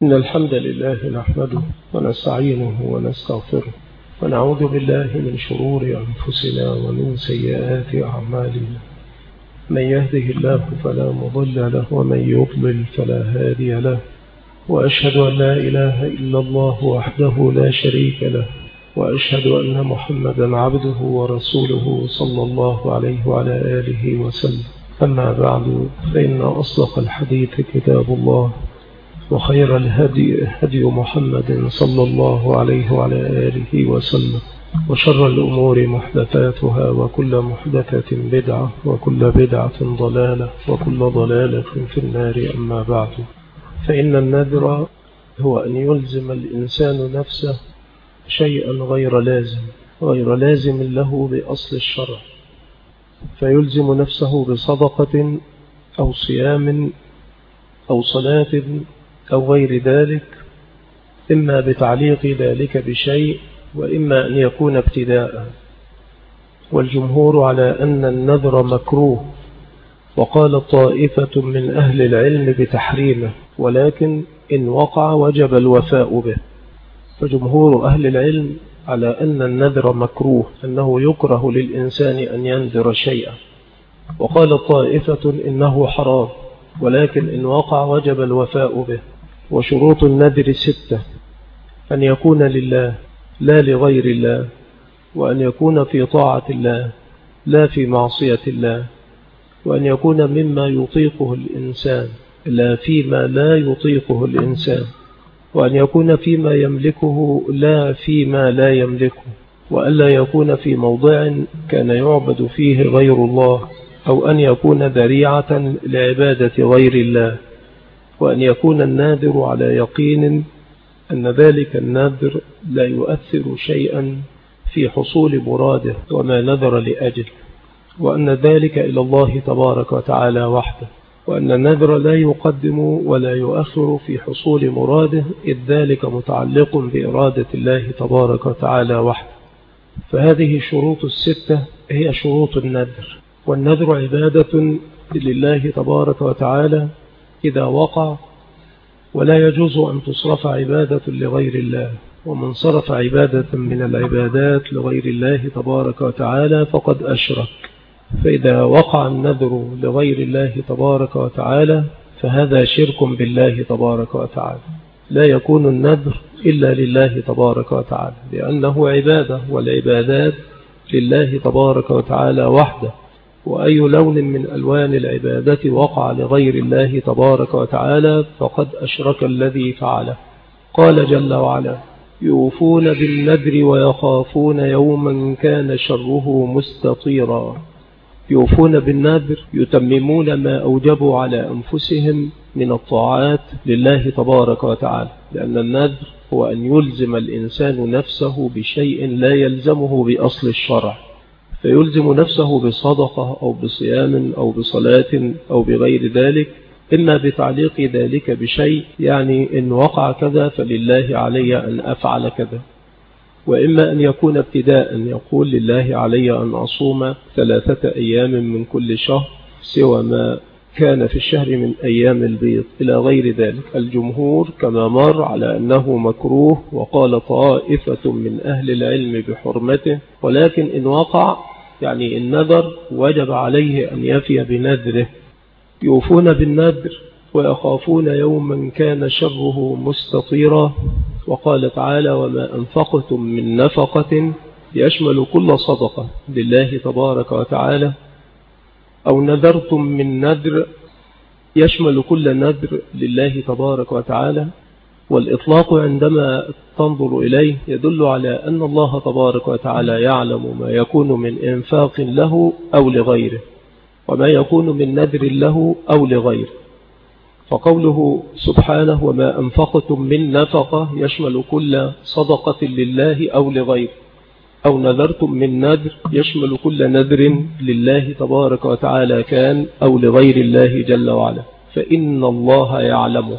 إن الحمد لله نحمده ونستعينه ونستغفره ونعوذ بالله من شرور أنفسنا ومن سيئات أعمالنا. من يهده الله فلا مضل له ومن يضلل فلا هادي له، وأشهد أن لا إله إلا الله وحده لا شريك له، وأشهد أن محمدا عبده ورسوله صلى الله عليه وعلى آله وسلم. أما بعد، فإن أصدق الحديث كتاب الله، وخير الهدي هدي محمد صلى الله عليه وعلى آله وسلم، وشر الأمور محدثاتها، وكل محدثة بدعة، وكل بدعة ضلالة، وكل ضلالة في النار. أما بعد، فإن النذر هو أن يلزم الإنسان نفسه شيئا غير لازم له بأصل الشرع، فيلزم نفسه بصدقة أو صيام أو صلاة أو غير ذلك، إما بتعليق ذلك بشيء، وإما أن يكون ابتداء. والجمهور على أن النذر مكروه، وقال طائفة من أهل العلم بتحريمه، ولكن إن وقع وجب الوفاء به. فجمهور أهل العلم على أن النذر مكروه، أنه يكره للإنسان أن ينذر شيئا. وقال طائفة إنه حرام، ولكن إن وقع وجب الوفاء به. وشروط النذر 6: أن يكون لله لا لغير الله، وأن يكون في طاعة الله لا في معصية الله، وأن يكون مما يطيقه الإنسان لا فيما لا يطيقه الإنسان، وأن يكون فيما يملكه لا فيما لا يملكه، وألا يكون في موضع كان يعبد فيه غير الله، أو أن يكون ذريعة لعبادة غير الله، وأن يكون الناذر على يقين أن ذلك النذر لا يؤثر شيئا في حصول مراده وما نذر لأجل، وأن ذلك إلى الله تبارك وتعالى وحده، وأن النذر لا يقدم ولا يؤخر في حصول مراده، إذ ذلك متعلق بإرادة الله تبارك وتعالى وحده. فهذه شروط 6 هي شروط النذر. والنذر عبادة لله تبارك وتعالى إذا وقع، ولا يجوز أن تصرف عبادة لغير الله. ومن صرف عبادة من العبادات لغير الله تبارك وتعالى فقد أشرك. فإذا وقع النذر لغير الله تبارك وتعالى فهذا شرك بالله تبارك وتعالى. لا يكون النذر إلا لله تبارك وتعالى، لأنه عبادة، والعبادات لله تبارك وتعالى وحده. وأي لون من ألوان العبادة وقع لغير الله تبارك وتعالى فقد أشرك الذي فعله. قال جل وعلا: يوفون بالنذر ويخافون يوما كان شره مستطيرا. يوفون بالنذر يتممون ما أوجبوا على أنفسهم من الطاعات لله تبارك وتعالى، لأن النذر هو أن يلزم الإنسان نفسه بشيء لا يلزمه بأصل الشرع، فيلزم نفسه بصدقة أو بصيام أو بصلاة أو بغير ذلك، إما بتعليق ذلك بشيء، يعني إن وقع كذا فلله علي أن أفعل كذا، وإما أن يكون ابتداء، يقول لله علي أن أصوم 3 أيام من كل شهر سوى ما كان في الشهر من أيام البيض إلى غير ذلك. الجمهور كما مر على أنه مكروه، وقال طائفة من أهل العلم بحرمته، ولكن إن وقع يعني إن نذر وجب عليه أن يفي بنذره. يوفون بالنذر ويخافون يوما كان شره مستطيرا. وقال تعالى: وما أنفقتم من نفقة، يشمل كل صدقة لله تبارك وتعالى، أو نذرتم من نذر، يشمل كل نذر لله تبارك وتعالى. والإطلاق عندما تنظر إليه يدل على أن الله تبارك وتعالى يعلم ما يكون من إنفاق له أو لغيره، وما يكون من نذر له أو لغيره. فقوله سبحانه: وما أنفقتم من نفقة، يشمل كل صدقة لله أو لغيره. أو نذرتم من نذر، يشمل كل نذر لله تبارك وتعالى كان أو لغير الله جل وعلا، فإن الله يعلمه.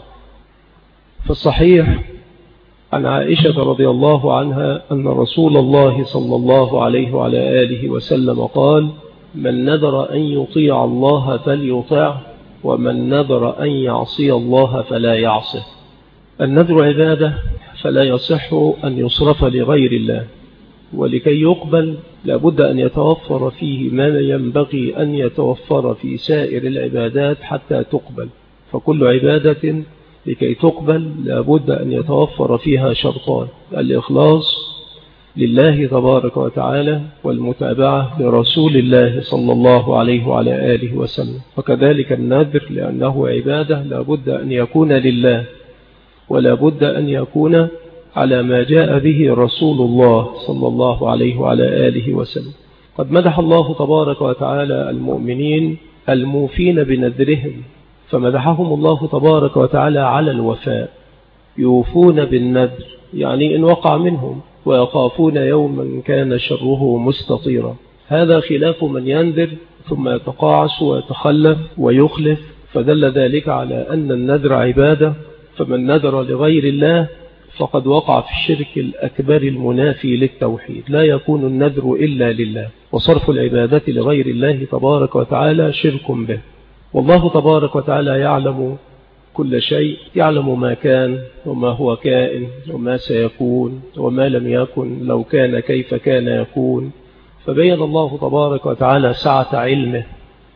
فالصحيح عن عائشة رضي الله عنها أن رسول الله صلى الله عليه وعلى آله وسلم قال: من نذر أن يطيع الله فليطعه، ومن نذر أن يعصي الله فلا يعصه. النذر عبادة فلا يصح أن يصرف لغير الله، ولكي يقبل لابد أن يتوفر فيه ما ينبغي أن يتوفر في سائر العبادات حتى تقبل. فكل عبادة لكي تقبل لابد أن يتوفر فيها شرطان: الإخلاص لله تبارك وتعالى، والمتابعة لرسول الله صلى الله عليه وعلى آله وسلم. وكذلك النذر لأنه عبادة لابد أن يكون لله، ولا بد أن يكون على ما جاء به رسول الله صلى الله عليه وعلى آله وسلم. قد مدح الله تبارك وتعالى المؤمنين الموفين بنذرهم، فمدحهم الله تبارك وتعالى على الوفاء، يوفون بالنذر يعني إن وقع منهم، ويخافون يوما كان شره مستطيرا. هذا خلاف من ينذر ثم يتقاعس ويتخلف ويخلف، فدل ذلك على أن النذر عبادة. فمن نذر لغير الله فقد وقع في الشرك الأكبر المنافي للتوحيد. لا يكون النذر إلا لله، وصرف العبادة لغير الله تبارك وتعالى شرك به. والله تبارك وتعالى يعلم كل شيء، يعلم ما كان وما هو كائن وما سيكون وما لم يكن، لو كان كيف كان يكون. فبين الله تبارك وتعالى سعة علمه،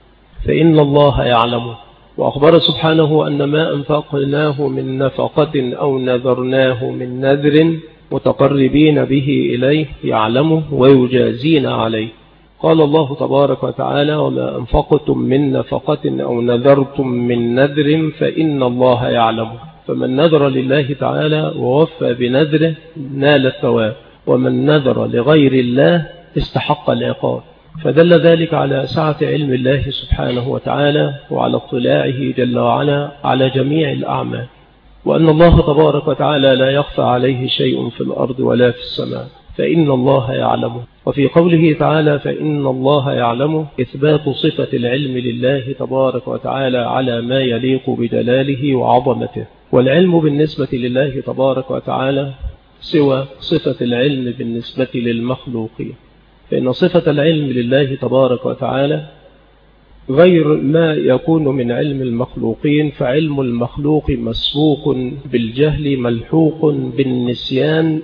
فإن الله يعلم. وأخبر سبحانه أن ما أنفقناه من نفقة أو نذرناه من نذر متقربين به إليه يعلمه ويجازينا عليه. قال الله تبارك وتعالى: وما أنفقتم من نفقة أو نذرتم من نذر فإن الله يعلم. فمن نذر لله تعالى ووفى بنذره نال الثواب، ومن نذر لغير الله استحق العقاب. فدل ذلك على سعة علم الله سبحانه وتعالى، وعلى اطلاعه جل وعلا على جميع الأعمال، وأن الله تبارك وتعالى لا يخفى عليه شيء في الأرض ولا في السماء، فإن الله يعلمه. وفي قوله تعالى: فإن الله يعلمه، إثبات صفة العلم لله تبارك وتعالى على ما يليق بجلاله وعظمته. والعلم بالنسبة لله تبارك وتعالى سوى صفة العلم بالنسبة للمخلوقين، فإن صفة العلم لله تبارك وتعالى غير ما يكون من علم المخلوقين. فعلم المخلوق مسبوق بالجهل ملحوق بالنسيان،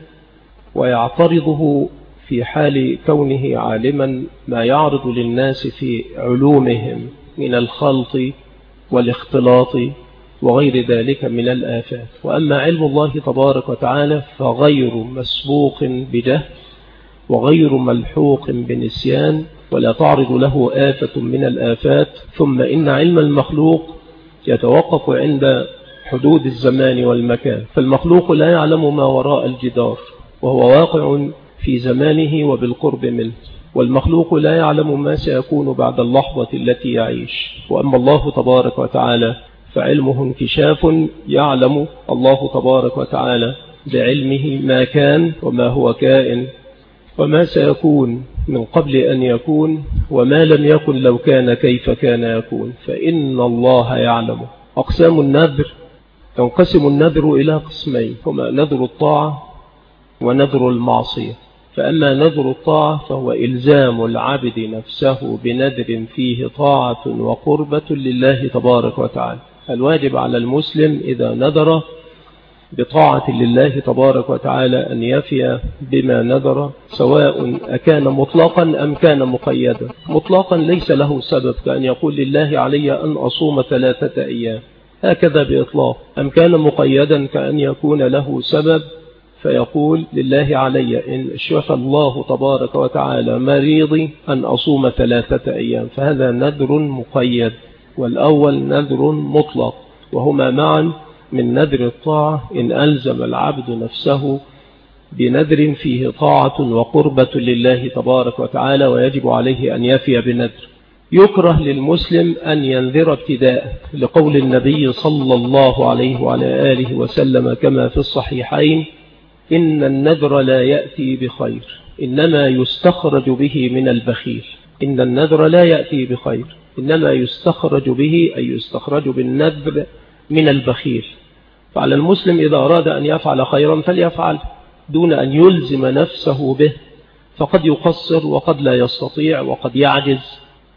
ويعترضه في حال كونه عالما ما يعرض للناس في علومهم من الخلط والاختلاط وغير ذلك من الآفات. وأما علم الله تبارك وتعالى فغير مسبوق بجهل وغير ملحوق بنسيان، ولا تعرض له آفة من الآفات. ثم إن علم المخلوق يتوقف عند حدود الزمان والمكان، فالمخلوق لا يعلم ما وراء الجدار، وهو واقع في زمانه وبالقرب منه، والمخلوق لا يعلم ما سيكون بعد اللحظة التي يعيش. وأما الله تبارك وتعالى فعلمه انكشاف، يعلم الله تبارك وتعالى بعلمه ما كان وما هو كائن وما سيكون من قبل أن يكون، وما لم يكن لو كان كيف كان يكون، فإن الله يعلم. أقسام النذر: تنقسم النذر إلى قسمين، هما نذر الطاعة ونذر المعصية. فأما نذر الطاعة فهو إلزام العبد نفسه بنذر فيه طاعة وقربة لله تبارك وتعالى. الواجب على المسلم إذا نذر بطاعة لله تبارك وتعالى أن يفي بما نذر، سواء أكان مطلقا أم كان مقيدا. مطلقا ليس له سبب، كأن يقول لله علي أن أصوم 3 أيام هكذا بإطلاق، أم كان مقيدا كأن يكون له سبب فيقول لله علي إن شفى الله تبارك وتعالى مريضي أن أصوم 3 أيام، فهذا نذر مقيد. والأول نذر مطلق، وهما معا من نذر الطاعة إن ألزم العبد نفسه بنذر فيه طاعة وقربة لله تبارك وتعالى، ويجب عليه أن يفي بنذر. يكره للمسلم أن ينذر ابتداء، لقول النبي صلى الله عليه وعلى آله وسلم كما في الصحيحين: إن النذر لا يأتي بخير، إنما يستخرج به من البخيل. إن النذر لا يأتي بخير، إنما يستخرج به، أي يستخرج بالنذر من البخيل. فعلى المسلم إذا أراد أن يفعل خيرا فليفعل دون أن يلزم نفسه به، فقد يقصر وقد لا يستطيع وقد يعجز،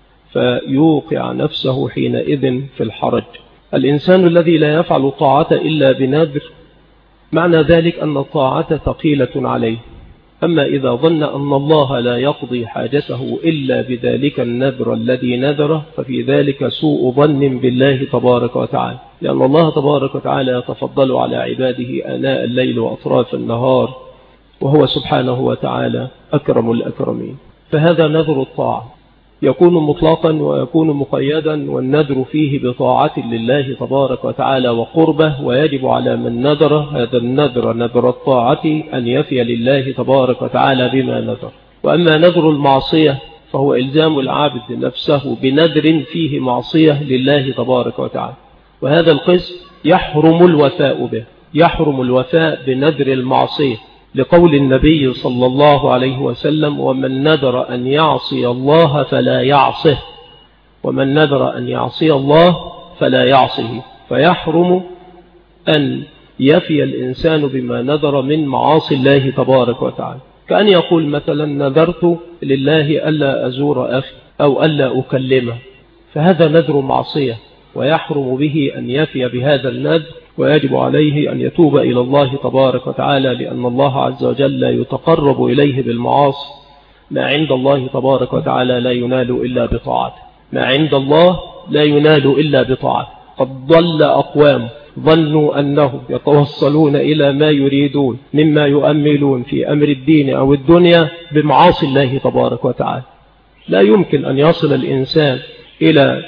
فيوقع نفسه حينئذ في الحرج. الإنسان الذي لا يفعل الطاعة إلا بنذر معنى ذلك أن الطاعة ثقيلة عليه. أما إذا ظن أن الله لا يقضي حاجته إلا بذلك النذر الذي نذره ففي ذلك سوء ظن بالله تبارك وتعالى، لأن الله تبارك وتعالى يتفضل على عباده آناء الليل وأطراف النهار، وهو سبحانه وتعالى أكرم الأكرمين. فهذا نذر الطاعة يكون مطلقا ويكون مقيدا، والنذر فيه بطاعة لله تبارك وتعالى وقربه، ويجب على من نذر هذا النذر نذر الطاعة أن يفي لله تبارك وتعالى بما نذر. وأما نذر المعصية فهو إلزام العبد نفسه بنذر فيه معصية لله تبارك وتعالى، وهذا القسم يحرم الوفاء به، يحرم الوفاء بنذر المعصية، لقول النبي صلى الله عليه وسلم: ومن نذر أن يعصي الله فلا يعصه، ومن نذر أن يعصي الله فلا يعصه. فيحرم أن يفي الإنسان بما نذر من معاصي الله تبارك وتعالى، كأن يقول مثلا: نذرت لله ألا أزور أخي أو ألا أكلمه، فهذا نذر معصية، ويحرم به أن يفي بهذا النذر، ويجب عليه أن يتوب إلى الله تبارك وتعالى، لأن الله عز وجل يتقرب إليه بالمعاصي. ما عند الله تبارك وتعالى لا ينال إلا بطاعته، ما عند الله لا ينال إلا بطاعته. قد ضل أقوام ظنوا أنهم يتوصلون إلى ما يريدون مما يؤملون في أمر الدين أو الدنيا بمعاصي الله تبارك وتعالى. لا يمكن أن يصل الإنسان إلى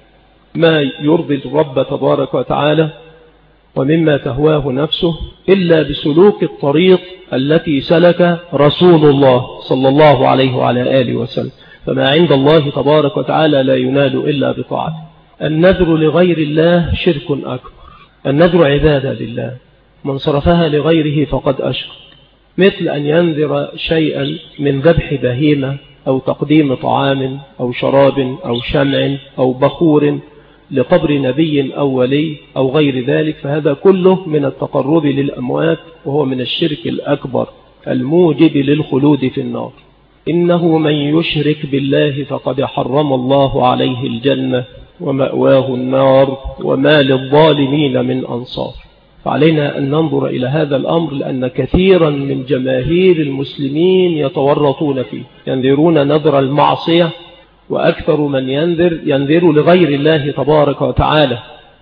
ما يرضي الرب تبارك وتعالى ومما تهواه نفسه إلا بسلوك الطريق التي سلك رسول الله صلى الله عليه وعلى آله وسلم. فما عند الله تبارك وتعالى لا ينال إلا بطاعته. النذر لغير الله شرك أكبر، النذر عبادة لله، من صرفها لغيره فقد أشرك، مثل أن ينذر شيئا من ذبح بهيمة أو تقديم طعام أو شراب أو شمع أو بخور لقبر نبي أو ولي أو غير ذلك، فهذا كله من التقرب للأموات، وهو من الشرك الأكبر الموجب للخلود في النار. إنه من يشرك بالله فقد حرم الله عليه الجنة ومأواه النار وما للظالمين من أنصار. فعلينا أن ننظر إلى هذا الأمر، لأن كثيرا من جماهير المسلمين يتورطون فيه، ينذرون نذر المعصية، وأكثر من ينذر لغير الله تبارك وتعالى.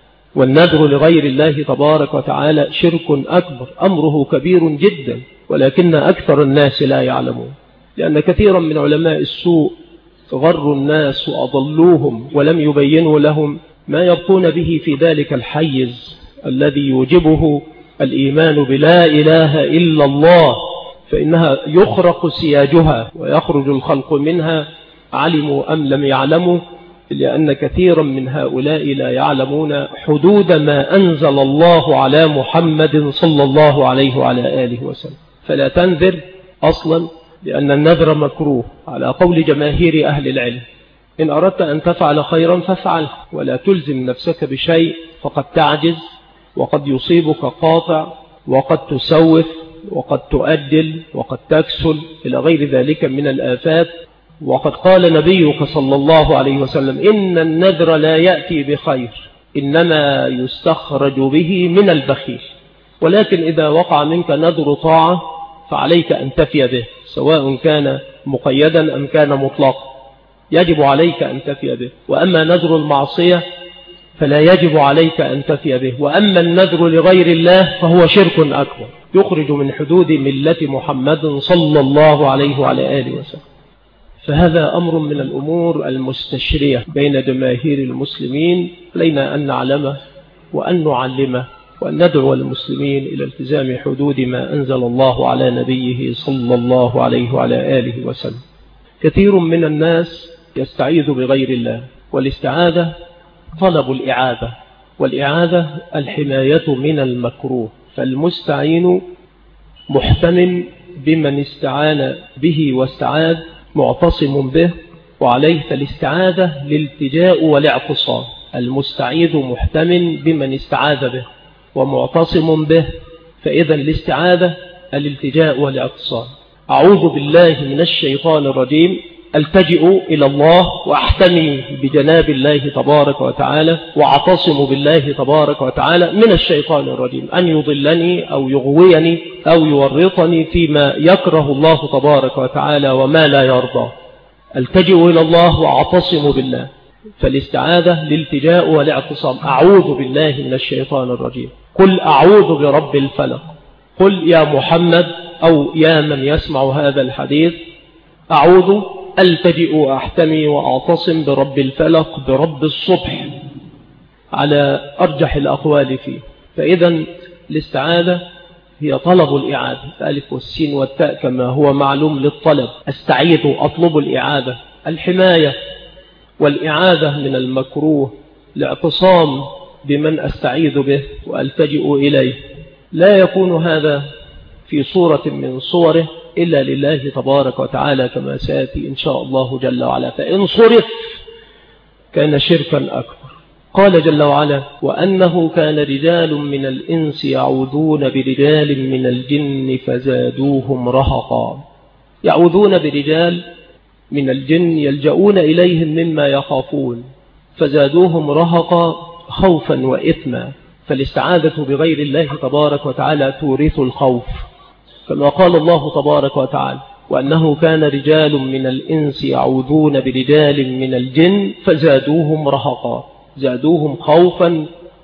والنذر لغير الله تبارك وتعالى شرك أكبر، أمره كبير جدا، ولكن أكثر الناس لا يعلمون، لأن كثيرا من علماء السوء غروا الناس وأضلوهم ولم يبينوا لهم ما يبقون به في ذلك الحيز الذي يوجبه الإيمان بلا إله إلا الله، فإنها يخرق سياجها ويخرج الخلق منها علموا أم لم يعلموا، لأن كثيرا من هؤلاء لا يعلمون حدود ما أنزل الله على محمد صلى الله عليه وعلى آله وسلم. فلا تنذر أصلا، لأن النذر مكروه على قول جماهير أهل العلم. إن أردت أن تفعل خيرا فافعل، ولا تلزم نفسك بشيء، فقد تعجز، وقد يصيبك قاطع، وقد تسوف، وقد تؤجل، وقد تكسل إلى غير ذلك من الآفات. وقد قال نبيك صلى الله عليه وسلم: إن النذر لا يأتي بخير، إنما يستخرج به من البخيل. ولكن إذا وقع منك نذر طاعة فعليك أن تفي به، سواء كان مقيدا أم كان مطلقا، يجب عليك أن تفي به. وأما نذر المعصية فلا يجب عليك أن تفي به. وأما النذر لغير الله فهو شرك أكبر، يخرج من حدود ملة محمد صلى الله عليه وعلى آله وسلم. فهذا أمر من الأمور المستشرية بين جماهير المسلمين، علينا أن نعلمه وأن نعلمه، وأن ندعو المسلمين إلى التزام حدود ما أنزل الله على نبيه صلى الله عليه وعلى آله وسلم. كثير من الناس يستعيذ بغير الله، والاستعاذة طلب الإعاذة، والإعاذة الحماية من المكروه، فالمستعين محتم بمن استعان به واستعاذ، معتصم به وعليه. فالاستعاذة للالتجاء والاعتصام، المستعيذ محتم بمن استعاذ به ومعتصم به، فإذا الاستعاذة الالتجاء والاعتصام. أعوذ بالله من الشيطان الرجيم، ألتجئ إلى الله وأحتمي بجناب الله تبارك وتعالى وأعتصم بالله تبارك وتعالى من الشيطان الرجيم أن يضلني أو يغويني أو يورطني فيما يكره الله تبارك وتعالى وما لا يرضى. ألتجئ إلى الله وأعتصم بالله، فالاستعاذة الالتجاء والاعتصام. أعوذ بالله من الشيطان الرجيم. قل أعوذ برب الفلق. قل يا محمد أو يا من يسمع هذا الحديث أعوذ ألتجئ وأحتمي وأعتصم برب الفلق برب الصبح على أرجح الأقوال فيه. فإذا الاستعاذة هي طلب الإعادة، الألف والسين والتاء كما هو معلوم للطلب. أستعيذ أطلب الإعادة، الحماية والإعادة من المكروه، الاعتصام بمن أستعيذ به وألتجئ إليه. لا يكون هذا في صورة من صوره إلا لله تبارك وتعالى كما سيأتي إن شاء الله جل وعلا. فإن صرف كان شركا أكبر. قال جل وعلا وأنه كان رجال من الإنس يعوذون برجال من الجن فزادوهم رهقا. يعوذون برجال من الجن يلجؤون إليهم مما يخافون، فزادوهم رهقا خوفا وإثما. فالاستعاذة بغير الله تبارك وتعالى تورث الخوف، كما قال الله تبارك وتعالى وأنه كان رجال من الإنس يعوذون برجال من الجن فزادوهم رهقا، زادوهم خوفا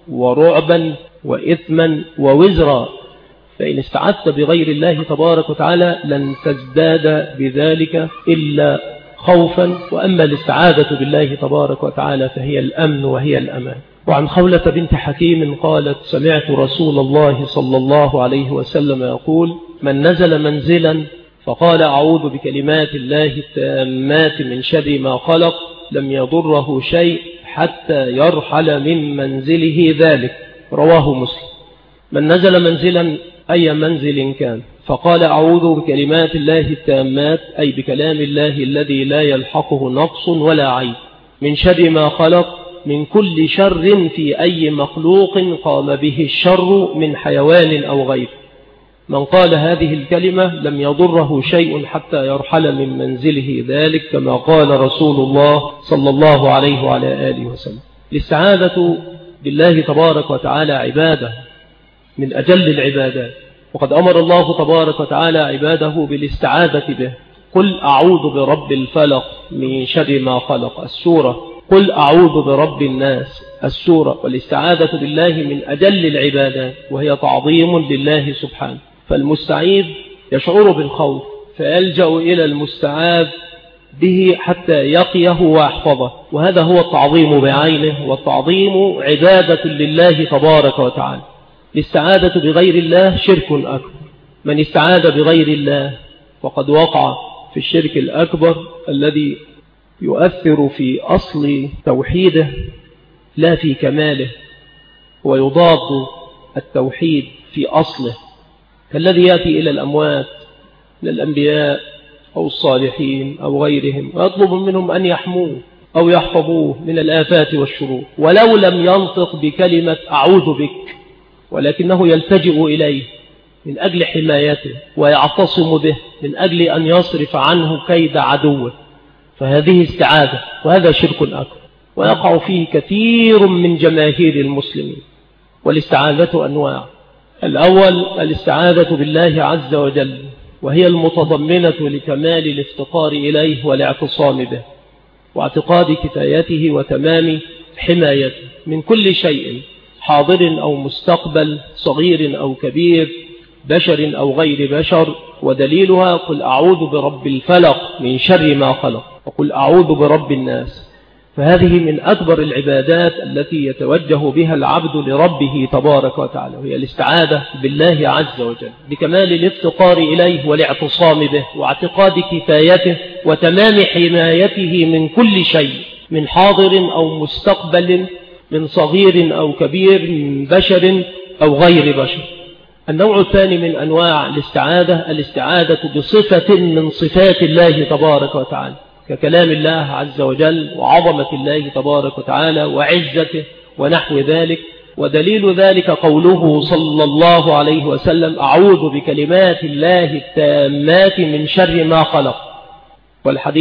ورعبا وإثما ووزرا. فإن استعذت بغير الله تبارك وتعالى لن تزداد بذلك إلا خوفا. وأما الاستعاذة بالله تبارك وتعالى فهي الأمن وهي الأمان. وعن خولة بنت حكيم قالت سمعت رسول الله صلى الله عليه وسلم يقول من نزل منزلا فقال أعوذ بكلمات الله التامات من شر ما خلق لم يضره شيء حتى يرحل من منزله ذلك. رواه مسلم. من نزل منزلا أي منزل كان فقال أعوذ بكلمات الله التامات أي بكلام الله الذي لا يلحقه نقص ولا عيب من شر ما خلق، من كل شر في أي مخلوق قام به الشر من حيوان أو غيره. من قال هذه الكلمة لم يضره شيء حتى يرحل من منزله ذلك، كما قال رسول الله صلى الله عليه وعلى آله وسلم. الاستعاذة بالله تبارك وتعالى عبادة من أجل العبادات، وقد أمر الله تبارك وتعالى عباده بالاستعاذة به. قل أعوذ برب الفلق من شر ما خلق السورة، قل أعوذ برب الناس السورة. والاستعاذة بالله من أجل العبادات وهي تعظيم لله سبحانه. فالمستعيذ يشعر بالخوف فيلجأ إلى المستعاذ به حتى يقيه ويحفظه، وهذا هو التعظيم بعينه، والتعظيم عبادة لله تبارك وتعالى. الاستعاذة بغير الله شرك أكبر. من استعاذ بغير الله فقد وقع في الشرك الأكبر الذي يؤثر في أصل توحيده لا في كماله، ويضاد التوحيد في أصله، كالذي يأتي إلى الأموات من الأنبياء أو الصالحين أو غيرهم ويطلب منهم أن يحموه أو يحفظوه من الآفات والشرور، ولو لم ينطق بكلمة أعوذ بك، ولكنه يلتجئ إليه من أجل حمايته ويعتصم به من أجل أن يصرف عنه كيد عدوه. فهذه استعاذة، وهذا شرك أكبر ويقع فيه كثير من جماهير المسلمين. والاستعاذة أنواع. الأول الاستعاذة بالله عز وجل، وهي المتضمنة لكمال الافتقار إليه والاعتصام به واعتقاد كفايته وتمام حمايته من كل شيء حاضر أو مستقبل، صغير أو كبير، بشر أو غير بشر. ودليلها قل أعوذ برب الفلق من شر ما خلق، وقل أعوذ برب الناس. فهذه من أكبر العبادات التي يتوجه بها العبد لربه تبارك وتعالى، وهي الاستعاذة بالله عز وجل بكمال الافتقار إليه والاعتصام به واعتقاد كفايته وتمام حمايته من كل شيء، من حاضر أو مستقبل، من صغير أو كبير، من بشر أو غير بشر. النوع الثاني من أنواع الاستعاذة بصفة من صفات الله تبارك وتعالى، ككلام الله عز وجل وعظمة الله تبارك وتعالى وعزته ونحو ذلك. ودليل ذلك قوله صلى الله عليه وسلم أعوذ بكلمات الله التامات من شر ما خلق. والحديث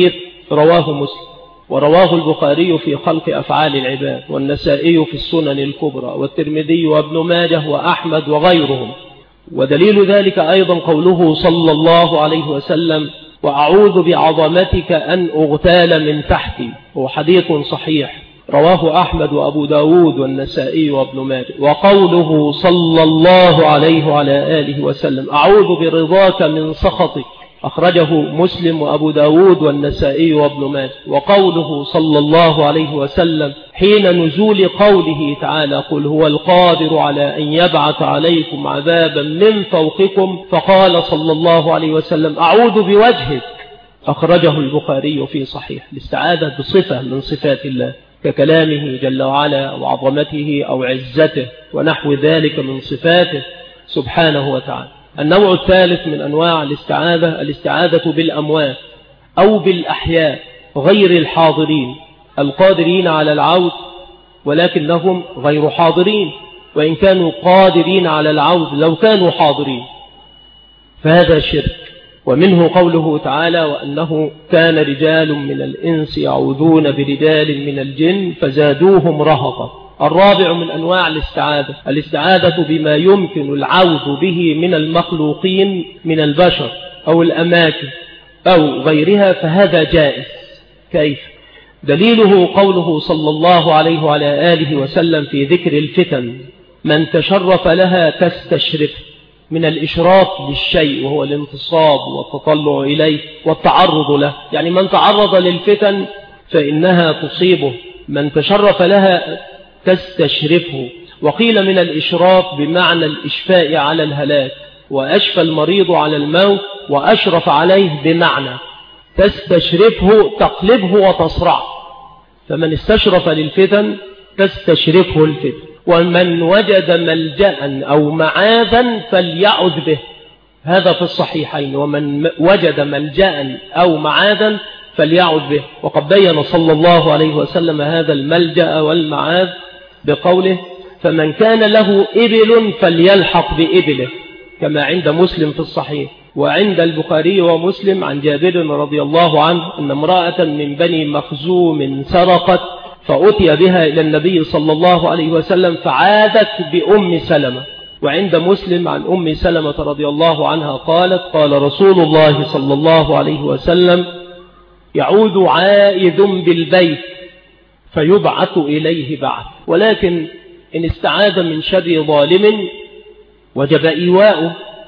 رواه مسلم، ورواه البخاري في خلق أفعال العباد، والنسائي في السنن الكبرى، والترمذي وابن ماجه وأحمد وغيرهم. ودليل ذلك أيضا قوله صلى الله عليه وسلم: وأعوذ بعظمتك أن أغتال من تحتي، هو حديث صحيح رواه أحمد وأبو داود والنسائي وابن ماجه. وقوله صلى الله عليه وعلى آله وسلم: أعوذ برضاك من سخطك، أخرجه مسلم وأبو داود والنسائي وابن ماجه. وقوله صلى الله عليه وسلم حين نزول قوله تعالى: قل هو القادر على أن يبعث عليكم عذابا من فوقكم، فقال صلى الله عليه وسلم: أعوذ بوجهك، أخرجه البخاري في صحيح. الاستعاذة بصفة من صفات الله ككلامه جل وعلا وعظمته أو عزته ونحو ذلك من صفاته سبحانه وتعالى. النوع الثالث من أنواع الاستعاذة بالأموات أو بالأحياء غير الحاضرين، القادرين على العود ولكنهم غير حاضرين، وإن كانوا قادرين على العود لو كانوا حاضرين، فهذا شرك. ومنه قوله تعالى: وأنه كان رجال من الإنس يعوذون برجال من الجن فزادوهم رهقا. الرابع من أنواع الاستعاذة بما يمكن العوذ به من المخلوقين من البشر أو الأماكن أو غيرها، فهذا جائز. كيف؟ دليله قوله صلى الله عليه وعلى آله وسلم في ذكر الفتن: من تشرف لها تستشرف، من الإشراف للشيء وهو الانتصاب والتطلع إليه والتعرض له، يعني من تعرض للفتن فإنها تصيبه، من تشرف لها تستشرفه. وقيل من الإشراف بمعنى الإشفاء على الهلاك، وأشفى المريض على الموت وأشرف عليه بمعنى تستشرفه تقلبه وتصرعه، فمن استشرف للفتن تستشرفه الفتن. ومن وجد ملجأ أو معاذا فليعذ به، هذا في الصحيحين: ومن وجد ملجأ أو معاذا فليعذ به. وقد بين صلى الله عليه وسلم هذا الملجأ والمعاذ بقوله: فمن كان له إبل فليلحق بإبله، كما عند مسلم في الصحيح. وعند البخاري ومسلم عن جابر رضي الله عنه أن امرأة من بني مخزوم سرقت، فأتي بها إلى النبي صلى الله عليه وسلم فعادت بأم سلمة. وعند مسلم عن أم سلمة رضي الله عنها قالت: قال رسول الله صلى الله عليه وسلم: يعود عائذ بالبيت فيبعث إليه بعث. ولكن إن استعاذ من شر ظالم وجب إيواؤه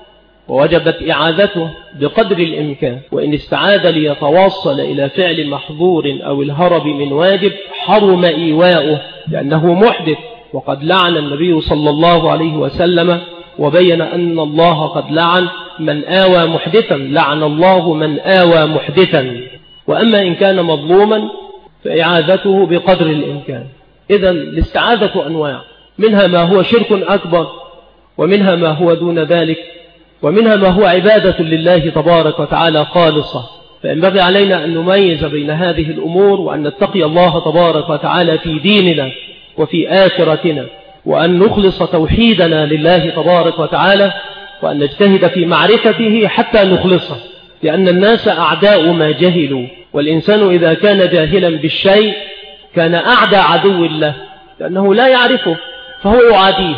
ووجبت إعادته بقدر الإمكان، وإن استعاذ ليتواصل إلى فعل محظور أو الهرب من واجب حرم إيواؤه لأنه محدث. وقد لعن النبي صلى الله عليه وسلم وبين أن الله قد لعن من آوى محدثا، لعن الله من آوى محدثا. وأما إن كان مظلوما فإعادته بقدر الإمكان. إذن الاستعاذة أنواع، منها ما هو شرك أكبر، ومنها ما هو دون ذلك، ومنها ما هو عبادة لله تبارك وتعالى خالصة. فينبغي علينا أن نميز بين هذه الأمور، وأن نتقي الله تبارك وتعالى في ديننا وفي آخرتنا، وأن نخلص توحيدنا لله تبارك وتعالى، وأن نجتهد في معرفته حتى نخلصه، لأن الناس أعداء ما جهلوا، والإنسان إذا كان جاهلا بالشيء كان أعدى عدو له، لأنه لا يعرفه فهو يعاديه.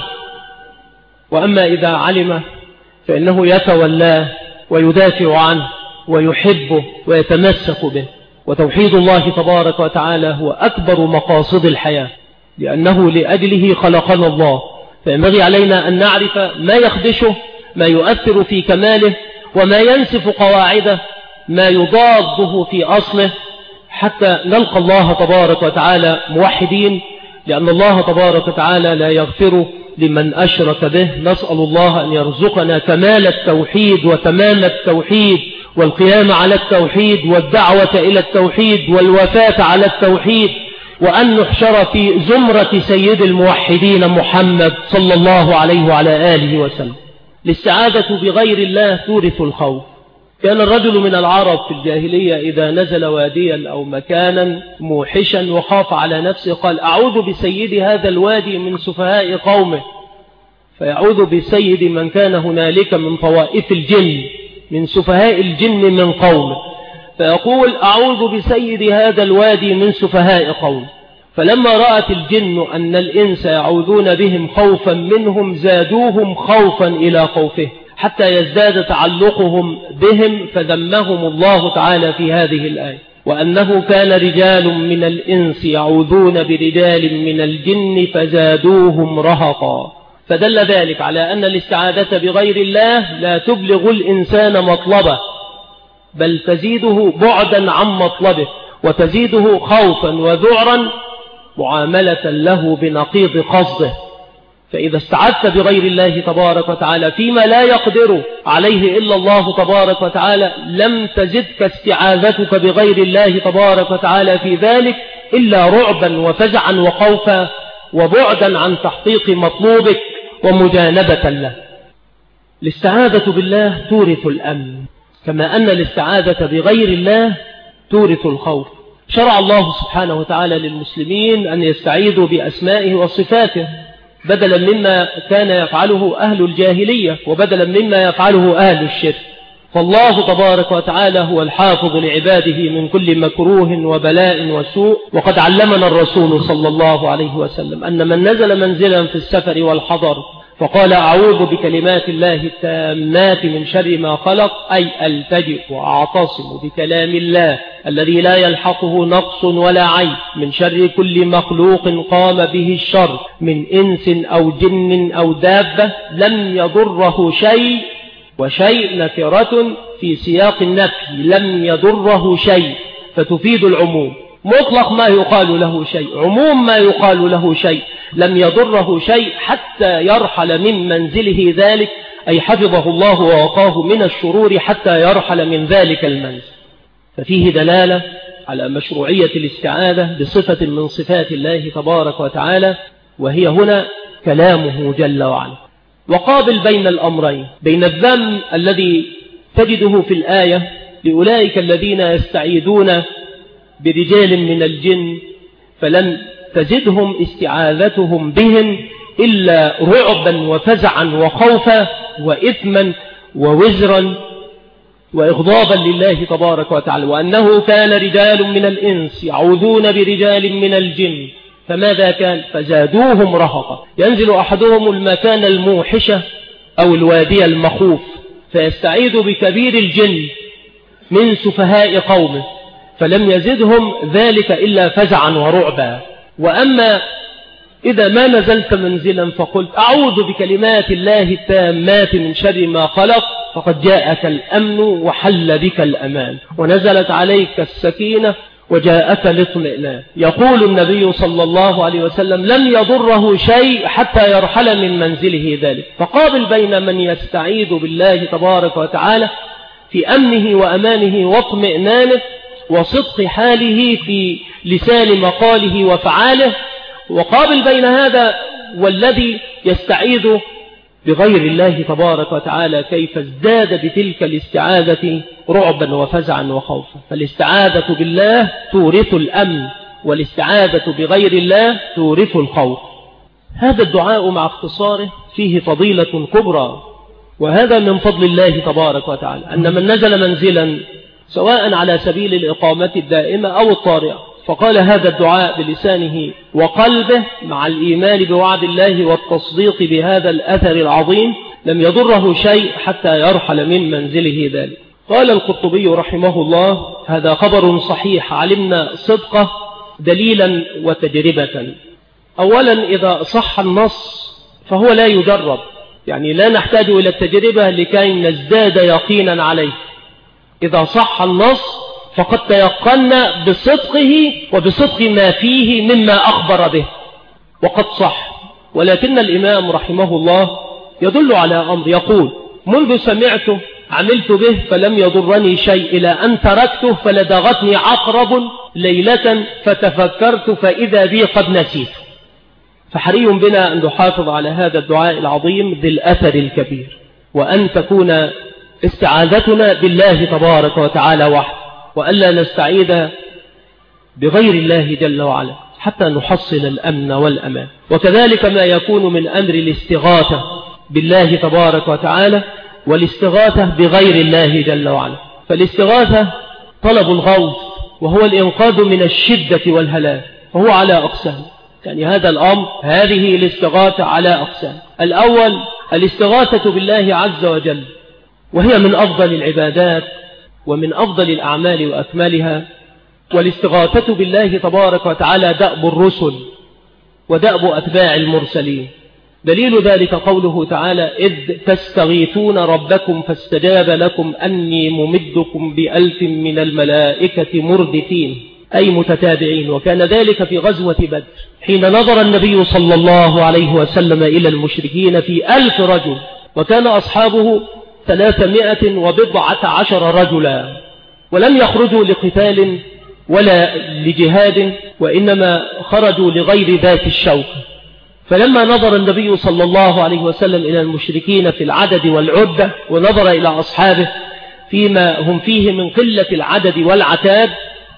وأما إذا علمه فإنه يتولاه ويدافع عنه ويحبه ويتمسك به. وتوحيد الله تبارك وتعالى هو أكبر مقاصد الحياة، لأنه لأجله خلقنا الله. فينبغي علينا أن نعرف ما يخدشه، ما يؤثر في كماله، وما ينسف قواعده، ما يضاده في أصله، حتى نلقى الله تبارك وتعالى موحدين، لأن الله تبارك وتعالى لا يغفر لمن أشرك به. نسأل الله أن يرزقنا كمال التوحيد وتمام التوحيد والقيام على التوحيد والدعوة إلى التوحيد والوفاة على التوحيد، وأن نحشر في زمرة سيد الموحدين محمد صلى الله عليه وعلى آله وسلم. الاستعاذة بغير الله تورث الخوف. كان الرجل من العرب في الجاهلية إذا نزل واديا أو مكانا موحشا وخاف على نفسه قال: أعوذ بسيد هذا الوادي من سفهاء قومه، فيعوذ بسيد من كان هنالك من طوائف الجن، من سفهاء الجن من قومه. فيقول أعوذ بسيد هذا الوادي من سفهاء قوم. فلما رأت الجن أن الإنس يعوذون بهم خوفا منهم زادوهم خوفا إلى خوفه حتى يزداد تعلقهم بهم، فذمهم الله تعالى في هذه الآية وأنه كان رجال من الإنس يعوذون برجال من الجن فزادوهم رهقا. فدل ذلك على أن الاستعاذة بغير الله لا تبلغ الإنسان مطلبه، بل تزيده بعدا عن مطلبه وتزيده خوفا وذعرا معاملة له بنقيض قصده. فإذا استعذت بغير الله تبارك وتعالى فيما لا يقدر عليه إلا الله تبارك وتعالى لم تزدك استعاذتك بغير الله تبارك وتعالى في ذلك إلا رعبا وفزعا وخوفا وبعدا عن تحقيق مطلوبك ومجانبة له. الاستعاذة بالله تورث الأمن، كما أن الاستعاذة بغير الله تورث الخوف. شرع الله سبحانه وتعالى للمسلمين أن يستعيذوا بأسمائه وصفاته بدلا مما كان يفعله أهل الجاهلية وبدلا مما يفعله أهل الشرك. فالله تبارك وتعالى هو الحافظ لعباده من كل مكروه وبلاء وسوء. وقد علمنا الرسول صلى الله عليه وسلم أن من نزل منزلا في السفر والحضر فقال أعوذ بكلمات الله التامات من شر ما خلق، أي ألتجئ وأعتصم بكلام الله الذي لا يلحقه نقص ولا عيب من شر كل مخلوق قام به الشر من إنس أو جن أو دابة لم يضره شيء، وشيء نكرة في سياق النفي، لم يضره شيء فتفيد العموم، مطلق ما يقال له شيء، عموم ما يقال له شيء، لم يضره شيء حتى يرحل من منزله ذلك، أي حفظه الله ووقاه من الشرور حتى يرحل من ذلك المنزل. ففيه دلالة على مشروعية الاستعاذة بصفة من صفات الله تبارك وتعالى، وهي هنا كلامه جل وعلا. وقابل بين الأمرين، بين الذم الذي تجده في الآية لأولئك الذين يستعيذون برجال من الجن فلن تزدهم استعاذتهم بهم إلا رعبا وفزعا وخوفا وإثما ووزرا وإغضابا لله تبارك وتعالى، وأنه كان رجال من الإنس يعوذون برجال من الجن فماذا كان؟ فزادوهم رهقا. ينزل أحدهم المكان الموحشة أو الوادي المخوف فيستعيذ بكبير الجن من سفهاء قومه فلم يزدهم ذلك إلا فزعا ورعبا. وأما إذا ما نزلت منزلا فقلت أعوذ بكلمات الله التامات من شر ما خلق فقد جاءك الأمن وحل بك الأمان ونزلت عليك السكينة وجاءك الاطمئنان. يقول النبي صلى الله عليه وسلم لم يضره شيء حتى يرحل من منزله ذلك. فقابل بين من يستعيذ بالله تبارك وتعالى في أمنه وأمانه واطمئنانه وصدق حاله في لسان مقاله وفعاله، وقابل بين هذا والذي يستعيذ بغير الله تبارك وتعالى كيف ازداد بتلك الاستعاذة رعبا وفزعا وخوفا. فالاستعاذة بالله تورث الأمن، والاستعاذة بغير الله تورث الخوف. هذا الدعاء مع اختصاره فيه فضيلة كبرى، وهذا من فضل الله تبارك وتعالى أن من نزل منزلا سواء على سبيل الإقامة الدائمة أو الطارئة فقال هذا الدعاء بلسانه وقلبه مع الإيمان بوعد الله والتصديق بهذا الأثر العظيم لم يضره شيء حتى يرحل من منزله ذلك. قال القرطبي رحمه الله هذا خبر صحيح علمنا صدقه دليلا وتجربة. أولا إذا صح النص فهو لا يجرب، يعني لا نحتاج إلى التجربة لكي نزداد يقينا عليه. إذا صح النص فقد تيقنا بصدقه وبصدق ما فيه مما أخبر به وقد صح. ولكن الإمام رحمه الله يدل على أمر يقول منذ سمعته عملت به فلم يضرني شيء إلى أن تركته فلدغتني عقرب ليلة فتفكرت فإذا بي قد نسيت. فحري بنا أن نحافظ على هذا الدعاء العظيم ذي الأثر الكبير، وأن تكون استعاذتنا بالله تبارك وتعالى وحده، وألا نستعيذ بغير الله جل وعلا حتى نحصل الأمن والأمان. وكذلك ما يكون من أمر الاستغاثة بالله تبارك وتعالى والاستغاثة بغير الله جل وعلا. فالاستغاثة طلب الغوث وهو الإنقاذ من الشدة والهلاك، فهو على أقسام. يعني هذا الأمر، هذه الاستغاثة على أقسام. الأول الاستغاثة بالله عز وجل، وهي من أفضل العبادات ومن أفضل الأعمال وأكملها. والاستغاثة بالله تبارك وتعالى دأب الرسل ودأب أتباع المرسلين. دليل ذلك قوله تعالى: إذ تستغيثون ربكم فاستجاب لكم أني ممدكم ب1000 من الملائكة مردفين، أي متتابعين. وكان ذلك في غزوة بدر، حين نظر النبي صلى الله عليه وسلم إلى المشركين في 1000 رجل، وكان أصحابه 314 رجلا، ولم يخرجوا لقتال ولا لجهاد، وإنما خرجوا لغير ذات الشوك. فلما نظر النبي صلى الله عليه وسلم إلى المشركين في العدد والعدة، ونظر إلى أصحابه فيما هم فيه من قلة العدد والعتاد،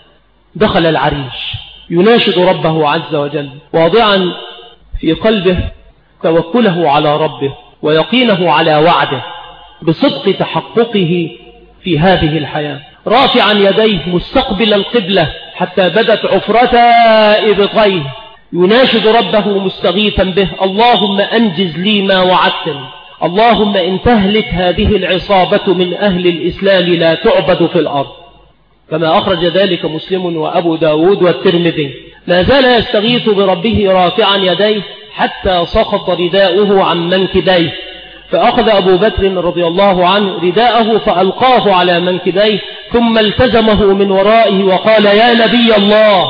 دخل العريش يناشد ربه عز وجل، واضعا في قلبه توكله على ربه ويقينه على وعده بصدق تحققه في هذه الحياة، رافعا يديه مستقبل القبلة حتى بدت عفرتا إبطيه، يناشد ربه مستغيثا به: اللهم أنجز لي ما وعدتني، اللهم إن تهلك هذه العصابة من أهل الإسلام لا تعبد في الأرض، كما أخرج ذلك مسلم وأبو داود والترمذي. ما زال يستغيث بربه رافعا يديه حتى سقط رداؤه عن منكبيه، فأخذ أبو بكر رضي الله عنه رداءه فألقاه على منكبيه، ثم التزمه من ورائه وقال: يا نبي الله،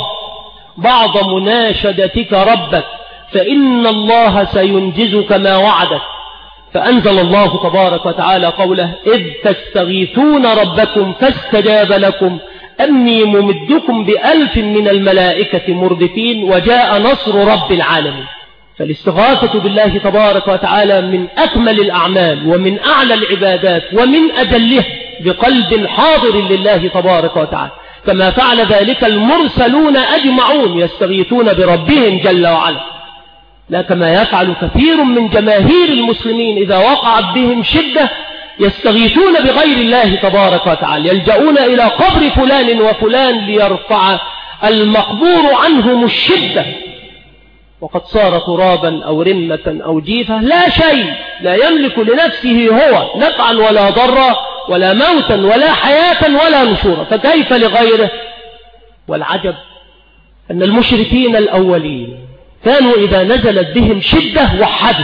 بعض مناشدتك ربك، فإن الله سينجزك ما وعدك. فأنزل الله تبارك وتعالى قوله: إذ تستغيثون ربكم فاستجاب لكم أني ممدكم ب1000 من الملائكة مردفين، وجاء نصر رب العالمين. فالاستغاثة بالله تبارك وتعالى من أكمل الأعمال ومن أعلى العبادات ومن أجلها بقلب حاضر لله تبارك وتعالى، كما فعل ذلك المرسلون أجمعون يستغيثون بربهم جل وعلا، لا كما يفعل كثير من جماهير المسلمين إذا وقعت بهم شدة يستغيثون بغير الله تبارك وتعالى، يلجؤون إلى قبر فلان وفلان ليرفع المقبور عنهم الشدة، وقد صار ترابا أو رمة أو جيفة، لا شيء، لا يملك لنفسه هو نفعا ولا ضرا ولا موتا ولا حياة ولا نشورا، فكيف لغيره؟ والعجب أن المشركين الأولين كانوا إذا نزلت بهم شدة وحدوا،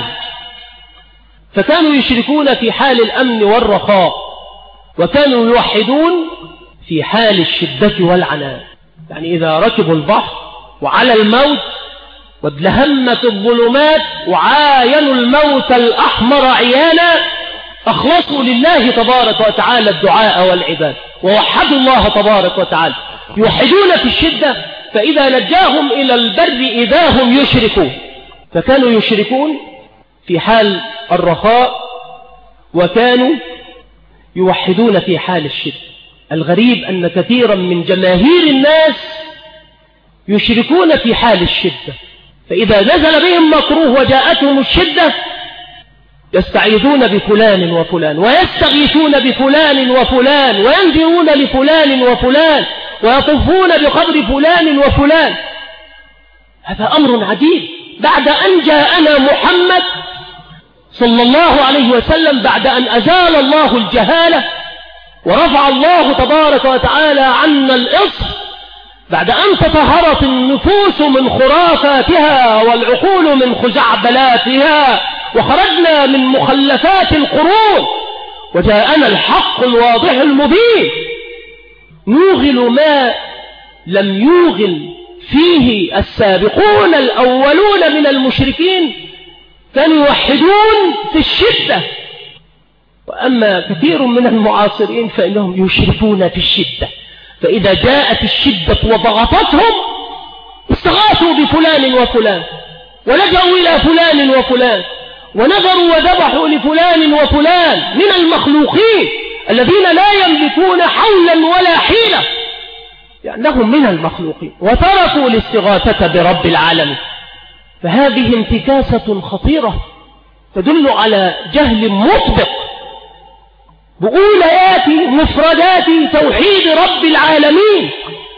فكانوا يشركون في حال الأمن والرخاء، وكانوا يوحدون في حال الشدة والعناء. يعني إذا ركبوا البحر وعلى الموت وادلهمت الظلمات وعاينوا الموت الأحمر عيانا، أخلصوا لله تبارك وتعالى الدعاء والعباد ووحدوا الله تبارك وتعالى، يوحدون في الشدة، فإذا نجاهم إلى البر إذا هم يشركون. فكانوا يشركون في حال الرخاء وكانوا يوحدون في حال الشدة. الغريب أن كثيرا من جماهير الناس يشركون في حال الشدة، فإذا نزل بهم مكروه وجاءتهم الشدة يستعيذون بفلان وفلان ويستغيثون بفلان وفلان وينذرون لفلان وفلان ويطوفون بقبر فلان وفلان. هذا أمر عجيب بعد أن جاءنا محمد صلى الله عليه وسلم، بعد أن أزال الله الجهالة ورفع الله تبارك وتعالى عنا الإصر، بعد أن تطهرت النفوس من خرافاتها والعقول من خزعبلاتها، وخرجنا من مخلفات القرون، وجاءنا الحق الواضح المبين نوغل ما لم يوغل فيه السابقون الأولون من المشركين، كانوا يوحدون في الشدة. وأما كثير من المعاصرين فإنهم يشركون في الشدة، فإذا جاءت الشدة وضغطتهم استغاثوا بفلان وفلان ولجأوا إلى فلان وفلان ونذروا وذبحوا لفلان وفلان من المخلوقين الذين لا يملكون حولا ولا حيلة، لأنهم من المخلوقين، وتركوا الاستغاثة برب العالمين. فهذه انتكاسة خطيرة تدل على جهل مطبق بأوليات مفردات توحيد رب العالمين.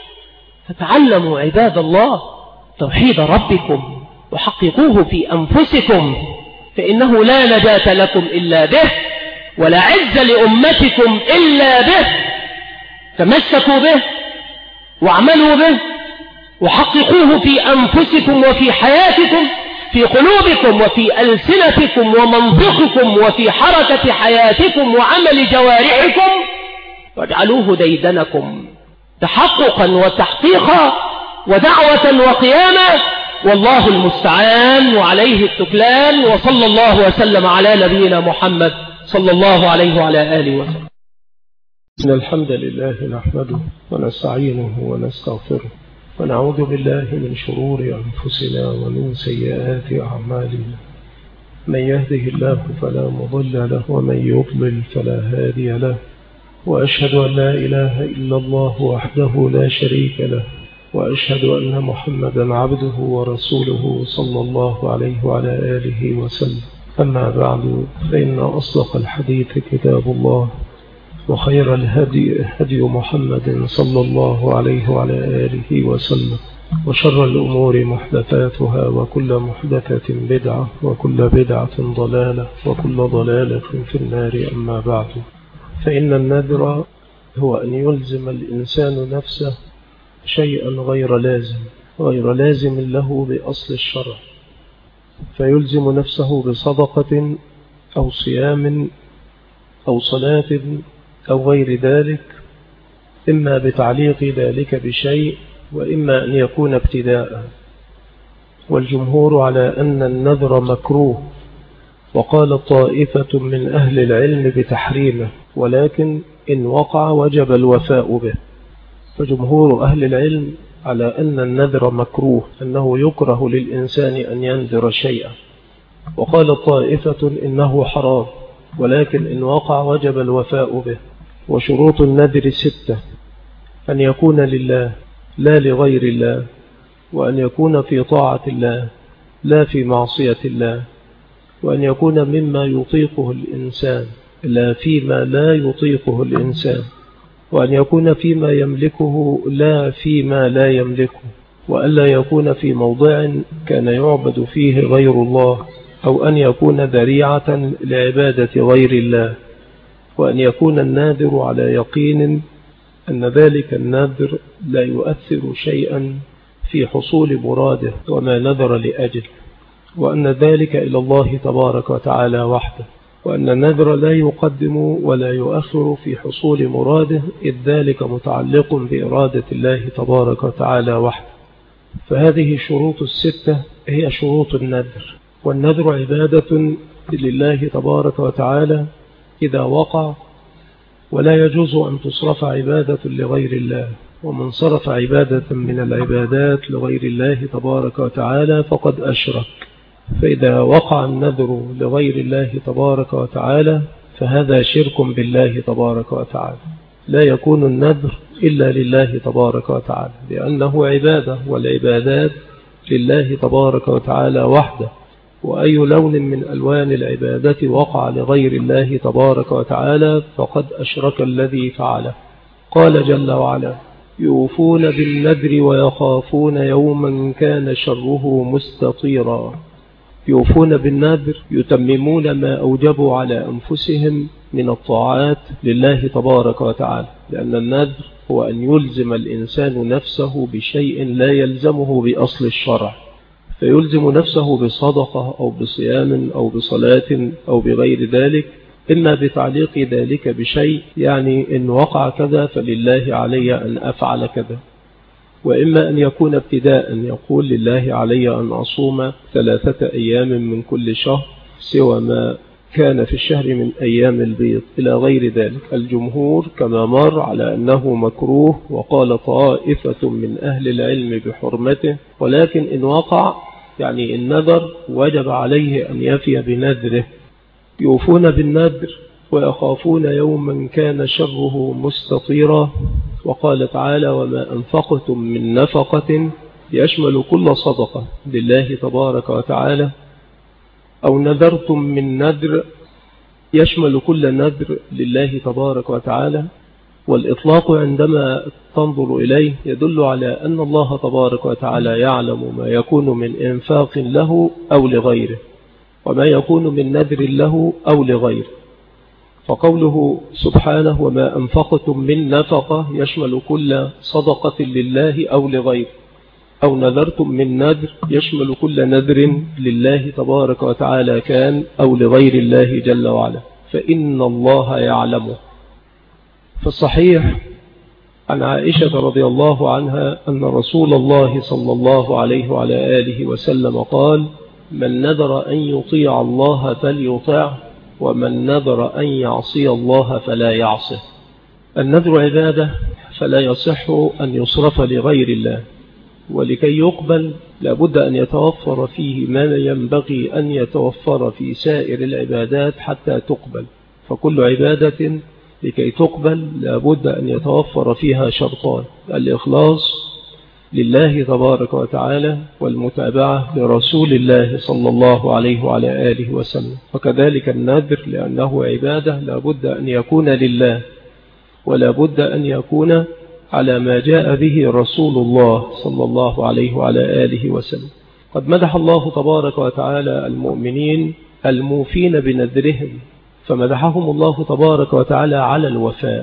فتعلموا عباد الله توحيد ربكم وحققوه في أنفسكم، فإنه لا نجاة لكم إلا به، ولا عز لأمتكم إلا به. تمسكوا به واعملوا به وحققوه في أنفسكم وفي حياتكم، في قلوبكم وفي ألسنتكم ومنطقكم وفي حركة حياتكم وعمل جوارحكم، واجعلوه ديدنكم تحققا وتحقيقا ودعوة وقياما. والله المستعان وعليه التكلان. وصلى الله وسلم على نبينا محمد صلى الله عليه وعلى آله وسلم. إن الحمد لله نحمده ونستعينه ونستغفره ونعوذ بالله من شرور أنفسنا ومن سيئات أعمالنا. من يهده الله فلا مضل له ومن يضلل فلا هادي له، وأشهد أن لا إله إلا الله وحده لا شريك له، وأشهد أن محمدا عبده ورسوله صلى الله عليه وعلى آله وسلم. أما بعد، فإن أصدق الحديث كتاب الله، وخير الهدي هدي محمد صلى الله عليه وعلى آله وسلم، وشر الأمور محدثاتها، وكل محدثة بدعة، وكل بدعة ضلالة، وكل ضلالة في النار. أما بعد، فإن النذر هو أن يلزم الإنسان نفسه شيئا غير لازم له بأصل الشرع، فيلزم نفسه بصدقة أو صيام أو صلاة أو غير ذلك، إما بتعليق ذلك بشيء، وإما أن يكون ابتداء. والجمهور على أن النذر مكروه، وقال طائفة من أهل العلم بتحريمه، ولكن إن وقع وجب الوفاء به. فجمهور أهل العلم على أن النذر مكروه، أنه يكره للإنسان أن ينذر شيئا. وقال طائفة إنه حرام، ولكن إن وقع وجب الوفاء به. وشروط النذر 6: أن يكون لله لا لغير الله، وأن يكون في طاعة الله لا في معصية الله، وأن يكون مما يطيقه الإنسان لا فيما لا يطيقه الإنسان، وأن يكون فيما يملكه لا فيما لا يملكه، وألا يكون في موضع كان يعبد فيه غير الله، أو أن يكون ذريعة لعبادة غير الله، وأن يكون الناذر على يقين أن ذلك الناذر لا يؤثر شيئا في حصول مراده وما نذر لأجل، وأن ذلك إلى الله تبارك وتعالى وحده، وأن النذر لا يقدم ولا يؤخر في حصول مراده، إذ ذلك متعلق بإرادة الله تبارك وتعالى وحده. فهذه شروط 6 هي شروط النذر. والنذر عبادة لله تبارك وتعالى إذا وقع، ولا يجوز أن تصرف عبادة لغير الله. ومن صرف عبادة من العبادات لغير الله تبارك وتعالى فقد أشرك. فإذا وقع النذر لغير الله تبارك وتعالى فهذا شرك بالله تبارك وتعالى. لا يكون النذر إلا لله تبارك وتعالى، لأنه عبادة، والعبادات لله تبارك وتعالى وحده. وأي لون من ألوان العبادة وقع لغير الله تبارك وتعالى فقد أشرك الذي فعله. قال جل وعلا: يوفون بالنذر ويخافون يوما كان شره مستطيرا. يوفون بالنذر يتممون ما أوجبوا على أنفسهم من الطاعات لله تبارك وتعالى، لأن النذر هو أن يلزم الإنسان نفسه بشيء لا يلزمه بأصل الشرع، فيلزم نفسه بصدقة أو بصيام أو بصلاة أو بغير ذلك، إما بتعليق ذلك بشيء، يعني إن وقع كذا فلله علي أن أفعل كذا، وإما أن يكون ابتداء، يقول لله علي أن أصوم 3 أيام من كل شهر سوى ما كان في الشهر من أيام البيض إلى غير ذلك. الجمهور كما مر على أنه مكروه، وقال طائفة من أهل العلم بحرمته، ولكن إن وقع يعني إن نذر وجب عليه أن يفي بنذره. يوفون بالنذر ويخافون يوما كان شره مستطيرا. وقال تعالى: وما أنفقتم من نفقة، يشمل كل صدقة لله تبارك وتعالى، أو نذرتم من نذر يشمل كل نذر لله تبارك وتعالى، والإطلاق عندما تنظر إليه يدل على أن الله تبارك وتعالى يعلم ما يكون من إنفاق له أو لغيره، وما يكون من نذر له أو لغيره. فقوله سبحانه وما أنفقتم من نفقة يشمل كل صدقة لله أو لغيره، أو نذرتم من نذر يشمل كل نذر لله تبارك وتعالى كان أو لغير الله جل وعلا، فإن الله يعلمه. فالصحيح عن عائشة رضي الله عنها أن رسول الله صلى الله عليه وعلى آله وسلم قال: من نذر أن يطيع الله فليطيعه، ومن نذر أن يعصي الله فلا يعصه. النذر عبادة، فلا يصح أن يصرف لغير الله، ولكي يقبل لابد أن يتوفر فيه ما ينبغي أن يتوفر في سائر العبادات حتى تقبل. فكل عبادة لكي تقبل لابد أن يتوفر فيها شرطان: الإخلاص لله تبارك وتعالى، والمتابعة لرسول الله صلى الله عليه وعلى آله وسلم. وكذلك النذر لأنه عبادة لابد أن يكون لله، ولابد أن يكون على ما جاء به رسول الله صلى الله عليه وعلى آله وسلم. قد مدح الله تبارك وتعالى المؤمنين الموفين بنذرهم، فمدحهم الله تبارك وتعالى على الوفاء،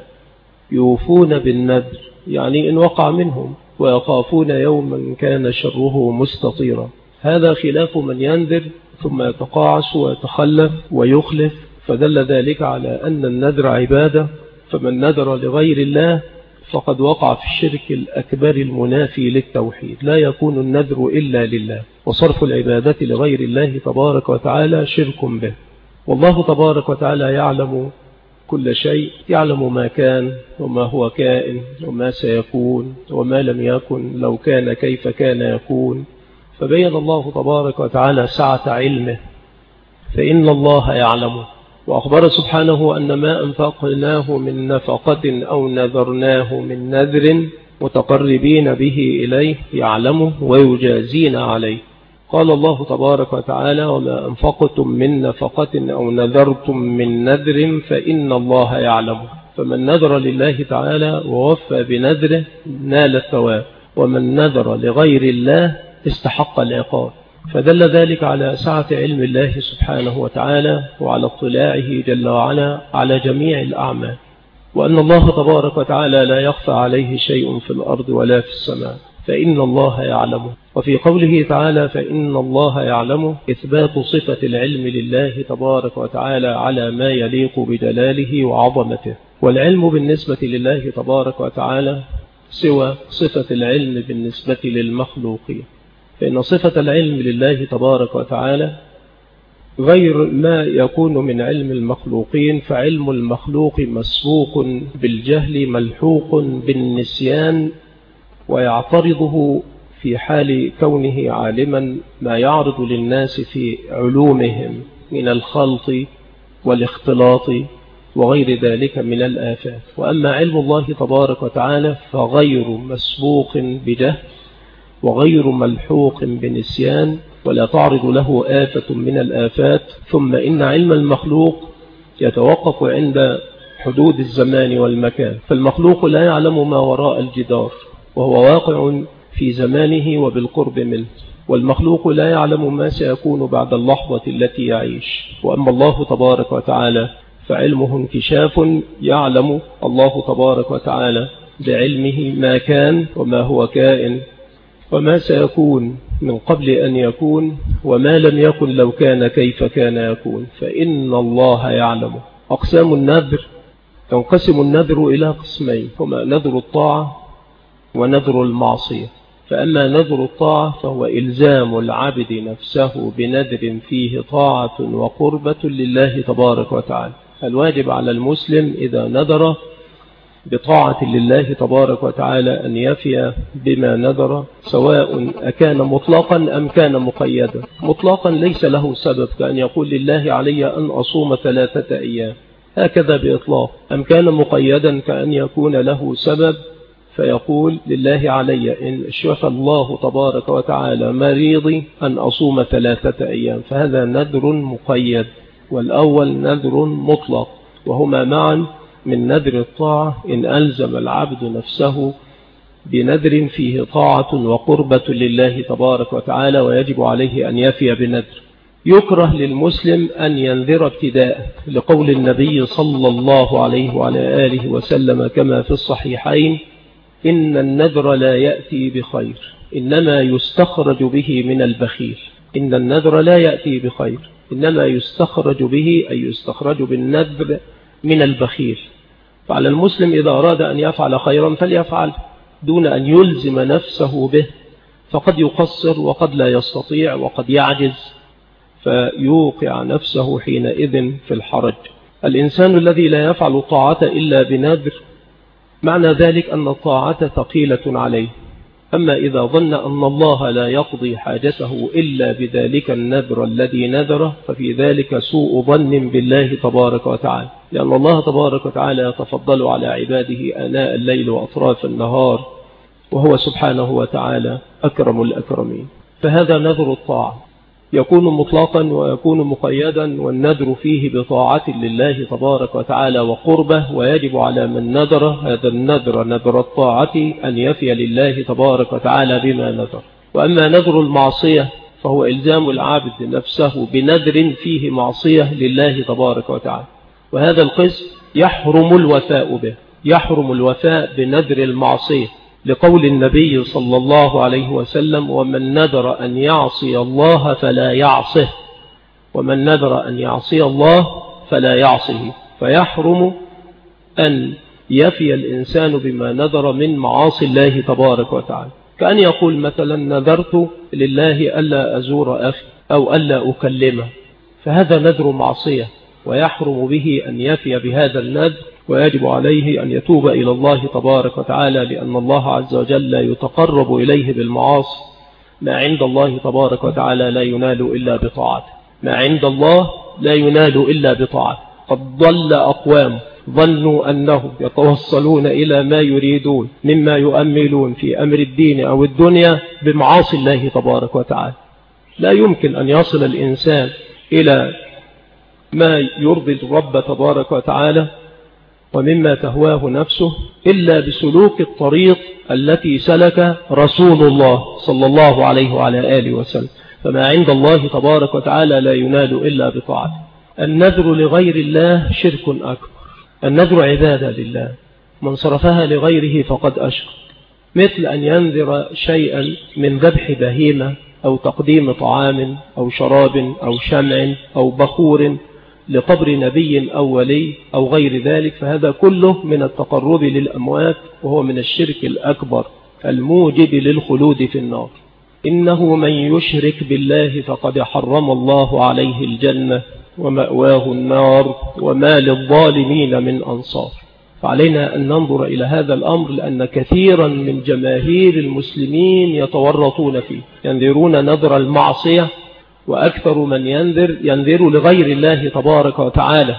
يوفون بالنذر يعني إن وقع منهم، ويخافون يوما كان شره مستطيرا. هذا خلاف من ينذر ثم يتقاعس ويتخلف ويخلف، فدل ذلك على أن النذر عبادة. فمن نذر لغير الله فقد وقع في الشرك الأكبر المنافي للتوحيد. لا يكون النذر إلا لله، وصرف العبادة لغير الله تبارك وتعالى شرك به. والله تبارك وتعالى يعلم كل شيء، يعلم ما كان وما هو كائن وما سيكون وما لم يكن، لو كان كيف كان يكون. فبين الله تبارك وتعالى سعة علمه، فإن الله يعلمه. وأخبر سبحانه أن ما أنفقناه من نفقة أو نذرناه من نذر متقربين به إليه يعلمه ويجازينا عليه. قال الله تبارك وتعالى: وما أنفقتم من نفقة أو نذرتم من نذر فإن الله يعلمه. فمن نذر لله تعالى ووفى بنذره نال الثواب، ومن نذر لغير الله استحق العقاب. فدل ذلك على سعة علم الله سبحانه وتعالى، وعلى اطلاعه جل وعلا على جميع الأعمال، وأن الله تبارك وتعالى لا يخفى عليه شيء في الأرض ولا في السماء، فإن الله يعلمه. وفي قوله تعالى: فإن الله يعلمه، إثبات صفة العلم لله تبارك وتعالى على ما يليق بجلاله وعظمته. والعلم بالنسبة لله تبارك وتعالى سوى صفة العلم بالنسبة للمخلوقين، فإن صفة العلم لله تبارك وتعالى غير ما يكون من علم المخلوقين. فعلم المخلوق مسبوق بالجهل ملحوق بالنسيان، ويعترضه في حال كونه عالما ما يعرض للناس في علومهم من الخلط والاختلاط وغير ذلك من الآفات. وأما علم الله تبارك وتعالى فغير مسبوق بجهل وغير ملحوق بنسيان، ولا تعرض له آفة من الآفات. ثم إن علم المخلوق يتوقف عند حدود الزمان والمكان، فالمخلوق لا يعلم ما وراء الجدار، وهو واقع في زمانه وبالقرب منه، والمخلوق لا يعلم ما سيكون بعد اللحظة التي يعيش. وأما الله تبارك وتعالى فعلمه انكشاف، يعلم الله تبارك وتعالى بعلمه ما كان وما هو كائن وما سيكون من قبل أن يكون، وما لم يكن لو كان كيف كان يكون، فإن الله يعلم. أقسام النذر: تنقسم النذر إلى قسمين، هما نذر الطاعة ونذر المعصية. فأما نذر الطاعة فهو إلزام العبد نفسه بنذر فيه طاعة وقربة لله تبارك وتعالى. الواجب على المسلم إذا نذر بطاعة لله تبارك وتعالى أن يفي بما نذر، سواء أكان مطلقا أم كان مقيدا. مطلقا ليس له سبب، كأن يقول لله علي أن أصوم 3 أيام هكذا بإطلاق، أم كان مقيدا كأن يكون له سبب فيقول لله علي إن شفى الله تبارك وتعالى مريضي أن أصوم 3 أيام، فهذا نذر مقيد. والأول نذر مطلق، وهما معا من نذر الطاعة إن ألزم العبد نفسه بنذر فيه طاعة وقربة لله تبارك وتعالى ويجب عليه أن يفي بنذر. يكره للمسلم أن ينذر ابتداء، لقول النبي صلى الله عليه وعلى آله وسلم كما في الصحيحين: إن النذر لا يأتي بخير إنما يستخرج به من البخيل. إن النذر لا يأتي بخير إنما يستخرج به، أي يستخرج بالنذر من البخيل. فعلى المسلم إذا أراد أن يفعل خيرا فليفعل دون أن يلزم نفسه به، فقد يقصر وقد لا يستطيع وقد يعجز فيوقع نفسه حينئذ في الحرج. الإنسان الذي لا يفعل الطاعة إلا بنذر معنى ذلك أن الطاعة ثقيلة عليه. أما إذا ظن أن الله لا يقضي حاجته إلا بذلك النذر الذي نذره ففي ذلك سوء ظن بالله تبارك وتعالى، لأن الله تبارك وتعالى يتفضل على عباده آناء الليل وأطراف النهار، وهو سبحانه وتعالى أكرم الأكرمين. فهذا نذر الطاعة يكون مطلقا ويكون مقيدا، والنذر فيه بطاعة لله تبارك وتعالى وقربه، ويجب على من نذر هذا النذر نذر الطاعة أن يفي لله تبارك وتعالى بما نذر. وأما نذر المعصية فهو إلزام العبد نفسه بنذر فيه معصية لله تبارك وتعالى، وهذا القسم يحرم الوفاء به، يحرم الوفاء بنذر المعصية، لقول النبي صلى الله عليه وسلم: ومن نذر أن يعصي الله فلا يعصه، ومن نذر أن يعصي الله فلا يعصه. فيحرم أن يفي الإنسان بما نذر من معاصي الله تبارك وتعالى، كأن يقول مثلا: نذرت لله ألا أزور أخي أو ألا أكلمه، فهذا نذر معصية ويحرم به أن يفي بهذا النذر، ويجب عليه أن يتوب إلى الله تبارك وتعالى، لأن الله عز وجل يتقرب إليه بالمعاصي. ما عند الله تبارك وتعالى لا ينال إلا بطاعته، ما عند الله لا ينال إلا بطاعته. قد ضل أقوام ظنوا أنهم يتوصلون إلى ما يريدون مما يؤملون في أمر الدين أو الدنيا بمعاصي الله تبارك وتعالى. لا يمكن أن يصل الإنسان إلى ما يرضي الرب تبارك وتعالى ومما تهواه نفسه إلا بسلوك الطريق التي سلك رسول الله صلى الله عليه وعلى آله وسلم. فما عند الله تبارك وتعالى لا ينال إلا بطاعته. النذر لغير الله شرك أكبر، النذر عبادة لله، من صرفها لغيره فقد أشرك، مثل أن ينذر شيئا من ذبح بهيمة أو تقديم طعام أو شراب أو شمع أو بخور لقبر نبي أو ولي أو غير ذلك، فهذا كله من التقرب للأموات، وهو من الشرك الأكبر الموجب للخلود في النار. إنه من يشرك بالله فقد حرم الله عليه الجنة ومأواه النار وما للظالمين من أنصار. فعلينا أن ننظر إلى هذا الأمر، لأن كثيرا من جماهير المسلمين يتورطون فيه، ينذرون نذر المعصية، وأكثر من ينذر لغير الله تبارك وتعالى.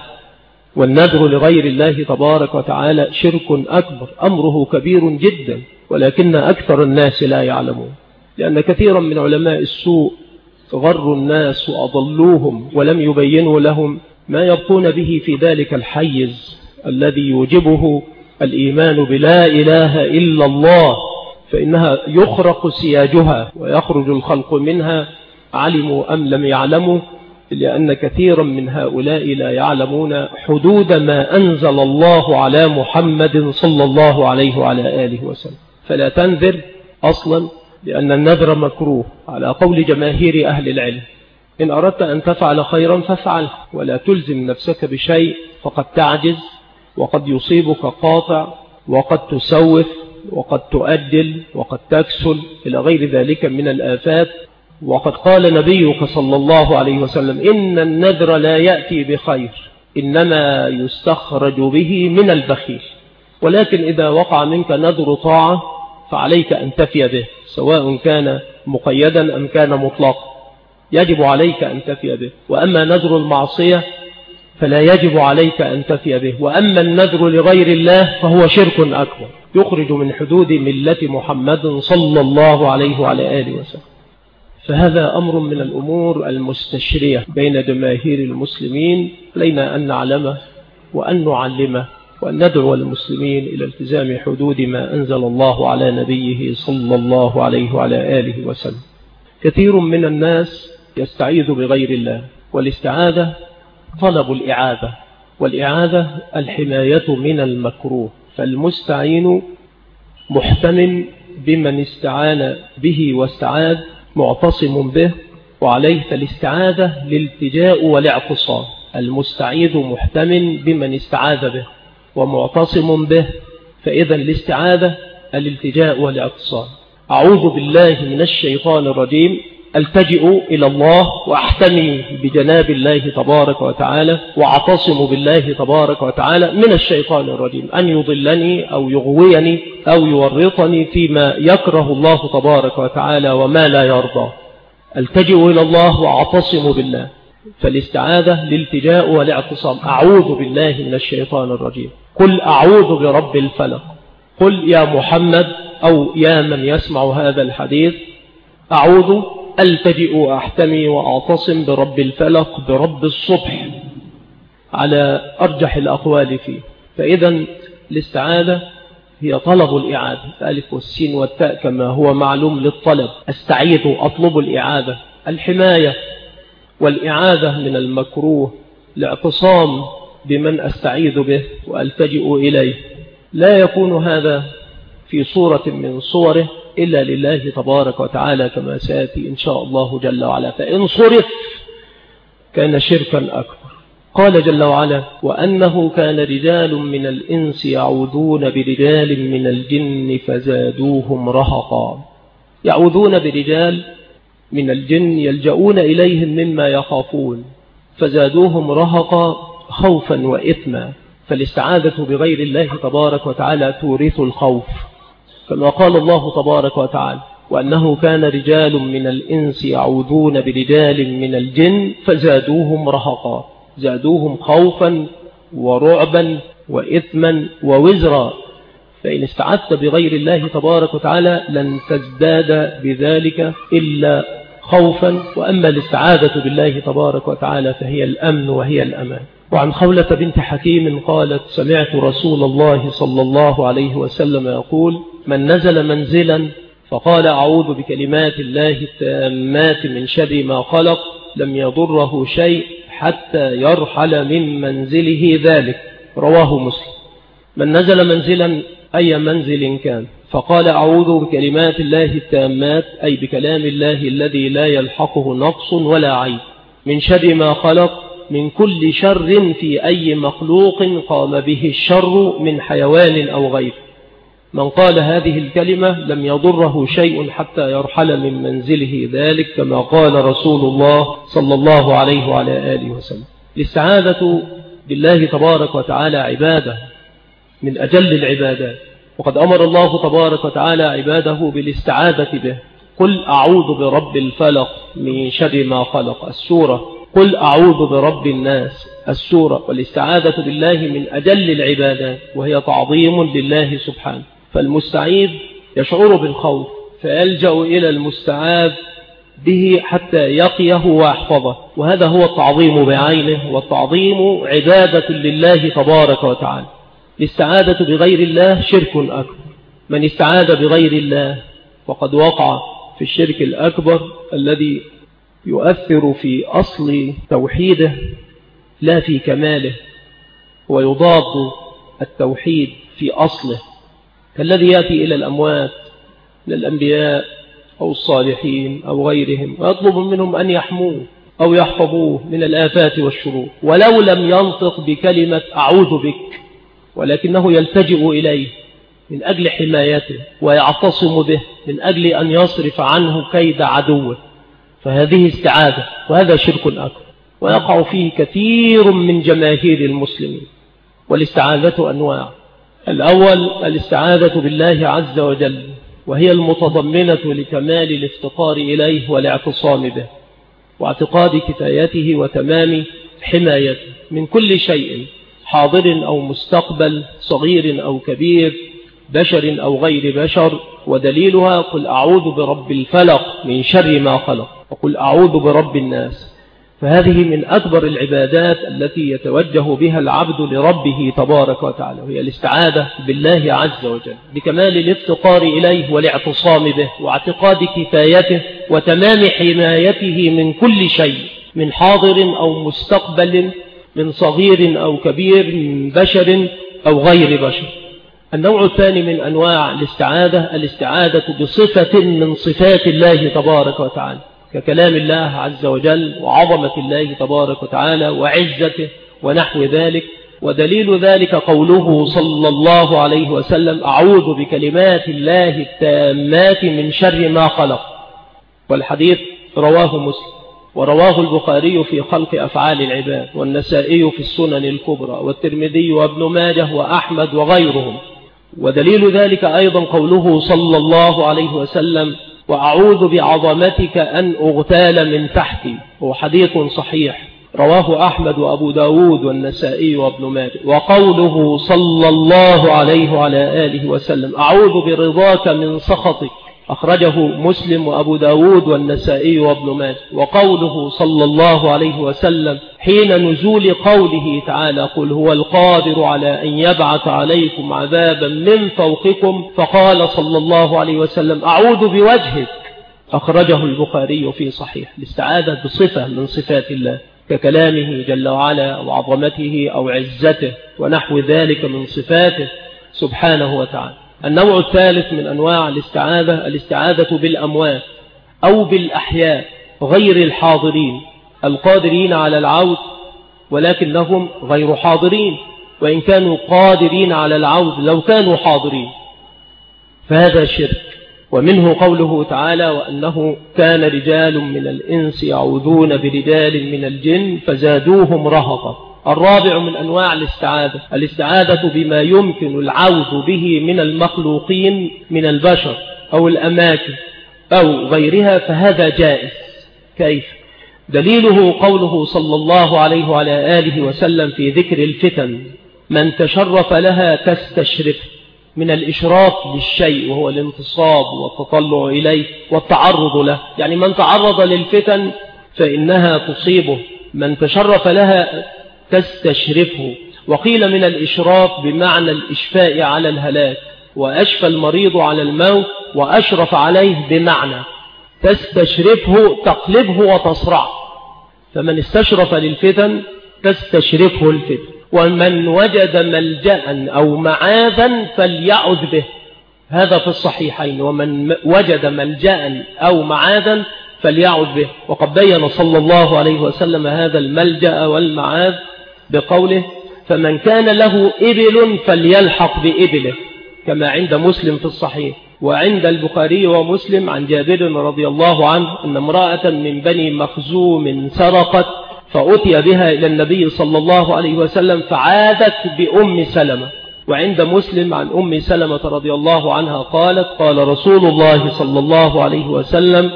والنذر لغير الله تبارك وتعالى شرك أكبر، أمره كبير جدا، ولكن أكثر الناس لا يعلمون، لأن كثيرا من علماء السوء غروا الناس وأضلوهم ولم يبينوا لهم ما يبقون به في ذلك الحيز الذي يوجبه الإيمان بلا إله إلا الله، فإنها يخرق سياجها ويخرج الخلق منها علموا أم لم يعلموا، لأن كثيرا من هؤلاء لا يعلمون حدود ما أنزل الله على محمد صلى الله عليه وعلى آله وسلم. فلا تنذر أصلا، لأن النذر مكروه على قول جماهير أهل العلم. إن أردت أن تفعل خيرا فافعل، ولا تلزم نفسك بشيء، فقد تعجز وقد يصيبك قاطع وقد تسوف وقد تؤجل وقد تكسل إلى غير ذلك من الآفات. وقد قال نبيك صلى الله عليه وسلم: إن النذر لا يأتي بخير إنما يستخرج به من البخيل. ولكن إذا وقع منك نذر طاعة فعليك أن تفي به، سواء كان مقيدا أم كان مطلقا، يجب عليك أن تفي به. وأما نذر المعصية فلا يجب عليك أن تفي به. وأما النذر لغير الله فهو شرك أكبر، يخرج من حدود ملة محمد صلى الله عليه وعلى آله وسلم. فهذا أمر من الأمور المستشرية بين جماهير المسلمين، علينا أن نعلمه وأن نعلمه وأن ندعو المسلمين إلى التزام حدود ما أنزل الله على نبيه صلى الله عليه وعلى آله وسلم. كثير من الناس يستعيذ بغير الله، والاستعاذة طلب الإعاذة، والإعاذة الحماية من المكروه، فالمستعين محتم بمن استعان به واستعاذ معتصم به وعليه، فالاستعاذة للالتجاء والاعتصام. المستعيذ محتم بمن استعاذ به ومعتصم به، فإذا الاستعاذة الالتجاء والاعتصام. أعوذ بالله من الشيطان الرجيم، التجئ إلى الله وأحتمي بجناب الله تبارك وتعالى واعتصم بالله تبارك وتعالى من الشيطان الرجيم أن يضلني أو يغويني أو يورطني فيما يكره الله تبارك وتعالى وما لا يرضى. التجئ إلى الله واعتصم بالله، فالاستعاذة للالتجاء والاعتصام. أعوذ بالله من الشيطان الرجيم، قل أعوذ برب الفلق، قل يا محمد أو يا من يسمع هذا الحديث أعوذ ألتجئ وأحتمي وأعتصم برب الفلق برب الصبح على أرجح الأقوال فيه. فإذا الاستعاذة هي طلب الإعادة، الألف والسين والتاء كما هو معلوم للطلب. استعيذ أطلب الإعادة، الحماية والإعادة من المكروه، الاعتصام بمن أستعيذ به وألتجئ إليه. لا يكون هذا في صورة من صوره إلا لله تبارك وتعالى كما سيأتي إن شاء الله جل وعلا، فإن صرف كان شركا أكبر. قال جل وعلا وأنه كان رجال من الإنس يعوذون برجال من الجن فزادوهم رهقا. يعوذون برجال من الجن يلجؤون إليهم مما يخافون، فزادوهم رهقا خوفا وإثما. فالاستعاذة بغير الله تبارك وتعالى تورث الخوف، كما قال الله تبارك وتعالى وأنه كان رجال من الإنس يعوذون برجال من الجن فزادوهم رهقا، زادوهم خوفا ورعبا وإثما ووزرا. فإن استعذت بغير الله تبارك وتعالى لن تزداد بذلك إلا خوفا، وأما الاستعاذة بالله تبارك وتعالى فهي الأمن وهي الأمان. وعن خولة بنت حكيم قالت سمعت رسول الله صلى الله عليه وسلم يقول من نزل منزلا فقال أعوذ بكلمات الله التامات من شر ما خلق لم يضره شيء حتى يرحل من منزله ذلك، رواه مسلم. من نزل منزلا أي منزل كان فقال أعوذ بكلمات الله التامات أي بكلام الله الذي لا يلحقه نقص ولا عيب، من شر ما خلق من كل شر في أي مخلوق قام به الشر من حيوان أو غيره. من قال هذه الكلمة لم يضره شيء حتى يرحل من منزله ذلك، كما قال رسول الله صلى الله عليه وعلى آله وسلم. الاستعاذة بالله تبارك وتعالى عبادة من أجل العبادات، وقد أمر الله تبارك وتعالى عباده بالاستعاذة به. قل أعوذ برب الفلق من شر ما خلق السورة، قل أعوذ برب الناس السورة. والاستعاذة بالله من أجل العبادات وهي تعظيم لله سبحانه. فالمستعيذ يشعر بالخوف فيلجأ إلى المستعاذ به حتى يقيه ويحفظه، وهذا هو التعظيم بعينه، والتعظيم عبادة لله تبارك وتعالى. الاستعاذة بغير الله شرك أكبر. من استعاذ بغير الله فقد وقع في الشرك الأكبر الذي يؤثر في أصل توحيده لا في كماله، ويضاد التوحيد في أصله، كالذي يأتي إلى الأموات من الأنبياء أو الصالحين أو غيرهم ويطلب منهم أن يحموه أو يحفظوه من الآفات والشرور، ولو لم ينطق بكلمة أعوذ بك، ولكنه يلتجئ إليه من أجل حمايته ويعتصم به من أجل أن يصرف عنه كيد عدوه، فهذه استعاذة، وهذا شرك أكبر ويقع فيه كثير من جماهير المسلمين. والاستعاذة أنواع. الأول الاستعاذة بالله عز وجل، وهي المتضمنة لكمال الافتقار إليه والاعتصام به واعتقاد كفايته وتمام حمايته من كل شيء حاضر أو مستقبل، صغير أو كبير، بشر أو غير بشر. ودليلها قل أعوذ برب الفلق من شر ما خلق. وقل أعوذ برب الناس. فهذه من أكبر العبادات التي يتوجه بها العبد لربه تبارك وتعالى، وهي الاستعاذة بالله عز وجل بكمال الافتقار إليه والاعتصام به واعتقاد كفايته وتمام حمايته من كل شيء، من حاضر أو مستقبل، من صغير أو كبير، من بشر أو غير بشر. النوع الثاني من أنواع الاستعاذة بصفة من صفات الله تبارك وتعالى، ككلام الله عز وجل وعظمة الله تبارك وتعالى وعزته ونحو ذلك. ودليل ذلك قوله صلى الله عليه وسلم: أعوذ بكلمات الله التامات من شر ما خلق. والحديث رواه مسلم، ورواه البخاري في خلق أفعال العباد، والنسائي في السنن الكبرى، والترمذي وابن ماجه وأحمد وغيرهم. ودليل ذلك أيضا قوله صلى الله عليه وسلم: وأعوذ بعظمتك أن أغتال من تحتي، هو حديث صحيح رواه أحمد وأبو داود والنسائي وابن ماجه. وقوله صلى الله عليه وعلى آله وسلم: أعوذ برضاك من سخطك، أخرجه مسلم وأبو داود والنسائي وابن ماجه. وقوله صلى الله عليه وسلم حين نزول قوله تعالى: قل هو القادر على أن يبعث عليكم عذابا من فوقكم، فقال صلى الله عليه وسلم: أعوذ بوجهك، أخرجه البخاري في صحيح. الاستعاذة بصفة من صفات الله ككلامه جل وعلا وعظمته أو عزته ونحو ذلك من صفاته سبحانه وتعالى. النوع الثالث من أنواع الاستعاذة بالأموات أو بالأحياء غير الحاضرين، القادرين على العود ولكنهم غير حاضرين، وإن كانوا قادرين على العود لو كانوا حاضرين، فهذا شرك. ومنه قوله تعالى: وأنه كان رجال من الإنس يعوذون برجال من الجن فزادوهم رهقا. الرابع من أنواع الاستعاذة بما يمكن العوذ به من المخلوقين من البشر أو الأماكن أو غيرها، فهذا جائز. كيف؟ دليله قوله صلى الله عليه وعلى آله وسلم في ذكر الفتن: من تشرف لها تستشرف، من الإشراف للشيء وهو الانتصاب والتطلع إليه والتعرض له، يعني من تعرض للفتن فإنها تصيبه، من تشرف لها تستشرفه. وقيل من الإشراف بمعنى الإشفاء على الهلاك، وأشفى المريض على الموت، وأشرف عليه بمعنى تستشرفه تقلبه وتصرعه. فمن استشرف للفتن تستشرفه الفتن. ومن وجد ملجأ أو معاذا فليعذ به، هذا في الصحيحين: ومن وجد ملجأ أو معاذا فليعذ به. وقد بين صلى الله عليه وسلم هذا الملجأ والمعاذ بقوله: فمن كان له إبل فليلحق بإبله، كما عند مسلم في الصحيح. وعند البخاري ومسلم عن جابر رضي الله عنه أن امرأة من بني مخزوم سرقت، فأتي بها إلى النبي صلى الله عليه وسلم فعادت بأم سلمة. وعند مسلم عن أم سلمة رضي الله عنها قالت: قال رسول الله صلى الله عليه وسلم: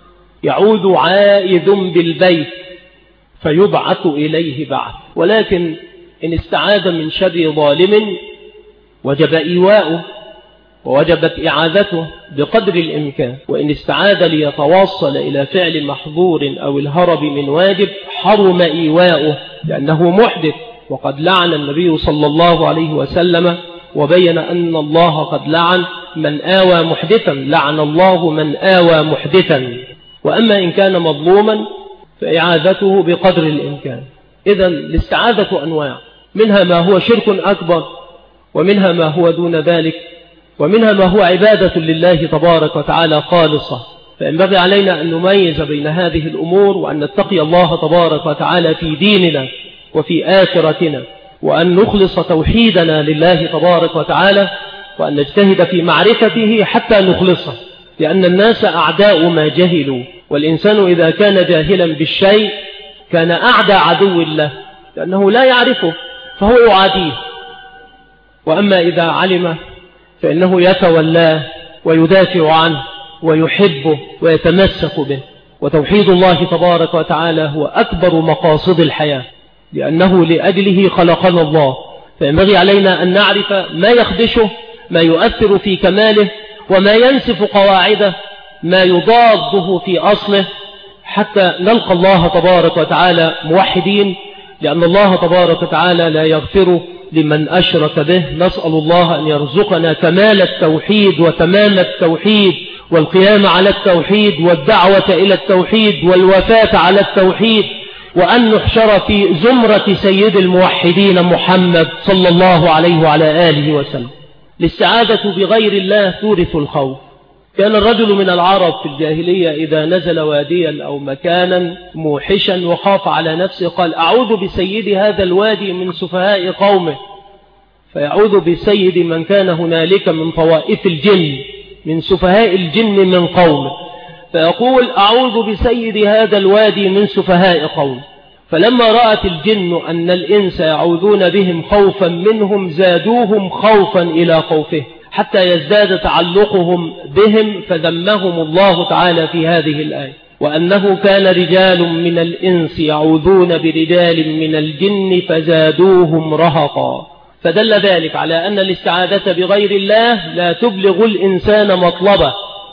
يعود عائد بالبيت فيبعث إليه بعث. ولكن إن استعاذ من شر ظالم وجب إيواؤه ووجبت إعاذته بقدر الإمكان. وإن استعاذ ليتواصل إلى فعل محظور أو الهرب من واجب حرم إيواؤه لأنه محدث. وقد لعن النبي صلى الله عليه وسلم وبين أن الله قد لعن من آوى محدثا، لعن الله من آوى محدثا. وأما إن كان مظلوما فإعاذته بقدر الإمكان. إذن الاستعاذة أنواع، منها ما هو شرك أكبر، ومنها ما هو دون ذلك، ومنها ما هو عبادة لله تبارك وتعالى خالصة. فينبغي علينا أن نميز بين هذه الأمور، وأن نتقي الله تبارك وتعالى في ديننا وفي آخرتنا، وأن نخلص توحيدنا لله تبارك وتعالى، وأن نجتهد في معرفته حتى نخلصه، لأن الناس أعداء ما جهلوا، والإنسان إذا كان جاهلا بالشيء كان أعدى عدو له، لأنه لا يعرفه فهو يعاديه. وأما إذا علم فإنه يتولاه ويدافع عنه ويحبه ويتمسك به. وتوحيد الله تبارك وتعالى هو أكبر مقاصد الحياة، لأنه لأجله خلقنا الله. فينبغي علينا أن نعرف ما يخدشه، ما يؤثر في كماله، وما ينسف قواعده، ما يضاده في أصله، حتى نلقى الله تبارك وتعالى موحدين، لأن الله تبارك وتعالى لا يغفر لمن أشرك به. نسأل الله أن يرزقنا كمال التوحيد وتمام التوحيد والقيام على التوحيد والدعوة إلى التوحيد والوفاة على التوحيد، وأن نحشر في زمرة سيد الموحدين محمد صلى الله عليه وعلى آله وسلم. الاستعاذة بغير الله تورث الخوف. كان الرجل من العرب في الجاهلية إذا نزل واديا أو مكانا موحشا وخاف على نفسه قال: أعوذ بسيد هذا الوادي من سفهاء قومه، فيعوذ بسيد من كان هنالك من طوائف الجن، من سفهاء الجن من قومه، فيقول: أعوذ بسيد هذا الوادي من سفهاء قومه. فلما رأت الجن أن الإنس يعوذون بهم خوفا منهم زادوهم خوفا إلى خوفه حتى يزداد تعلقهم بهم، فذمهم الله تعالى في هذه الآية: وأنه كان رجال من الإنس يعوذون برجال من الجن فزادوهم رهقا. فدل ذلك على أن الاستعاذة بغير الله لا تبلغ الإنسان مطلبه،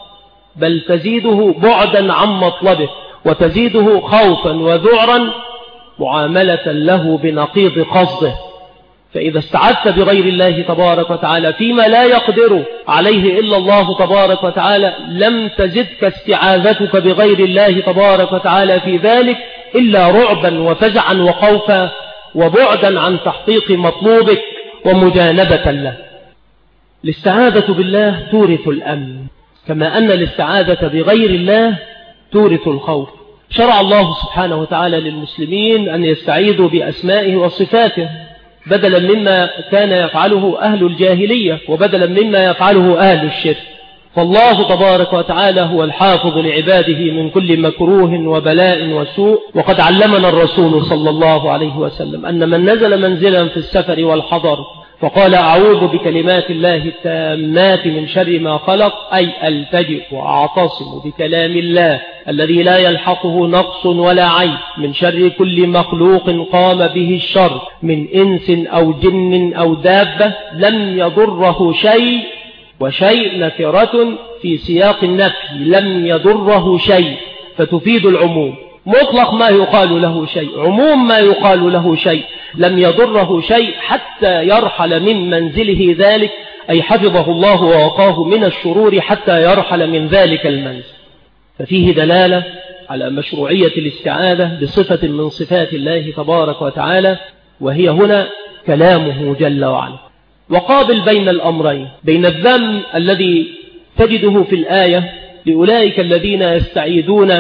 بل تزيده بعدا عن مطلبه، وتزيده خوفا وذعرا معاملة له بنقيض قصده. فإذا استعذت بغير الله تبارك وتعالى فيما لا يقدر عليه إلا الله تبارك وتعالى لم تزدك استعاذتك بغير الله تبارك وتعالى في ذلك إلا رعبا وفزعا وخوفا وبعدا عن تحقيق مطلوبك ومجانبة له. الاستعاذة بالله تورث الأمن، كما أن الاستعاذة بغير الله تورث الخوف. شرع الله سبحانه وتعالى للمسلمين أن يستعيذوا بأسمائه وصفاته بدلا مما كان يفعله أهل الجاهلية وبدلا مما يفعله أهل الشرك. فالله تبارك وتعالى هو الحافظ لعباده من كل مكروه وبلاء وسوء. وقد علمنا الرسول صلى الله عليه وسلم أن من نزل منزلا في السفر والحضر فقال: أعوذ بكلمات الله التامات من شر ما خلق، أي ألتجئ وأعتصم بكلام الله الذي لا يلحقه نقص ولا عيب من شر كل مخلوق قام به الشر من إنس أو جن أو دابة لم يضره شيء. وشيء نكرة في سياق النفي، لم يضره شيء فتفيد العموم، مطلق ما يقال له شيء، عموم ما يقال له شيء. لم يضره شيء حتى يرحل من منزله ذلك، أي حفظه الله ووقاه من الشرور حتى يرحل من ذلك المنزل. ففيه دلالة على مشروعية الاستعاذة بصفة من صفات الله تبارك وتعالى، وهي هنا كلامه جل وعلا. وقابل بين الأمرين، بين الذم الذي تجده في الآية لأولئك الذين يستعيذون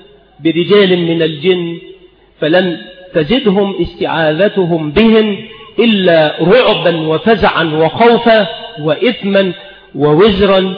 برجال من الجن فلن تزدهم استعاذتهم بهم إلا رعبا وفزعا وخوفا وإثما ووزرا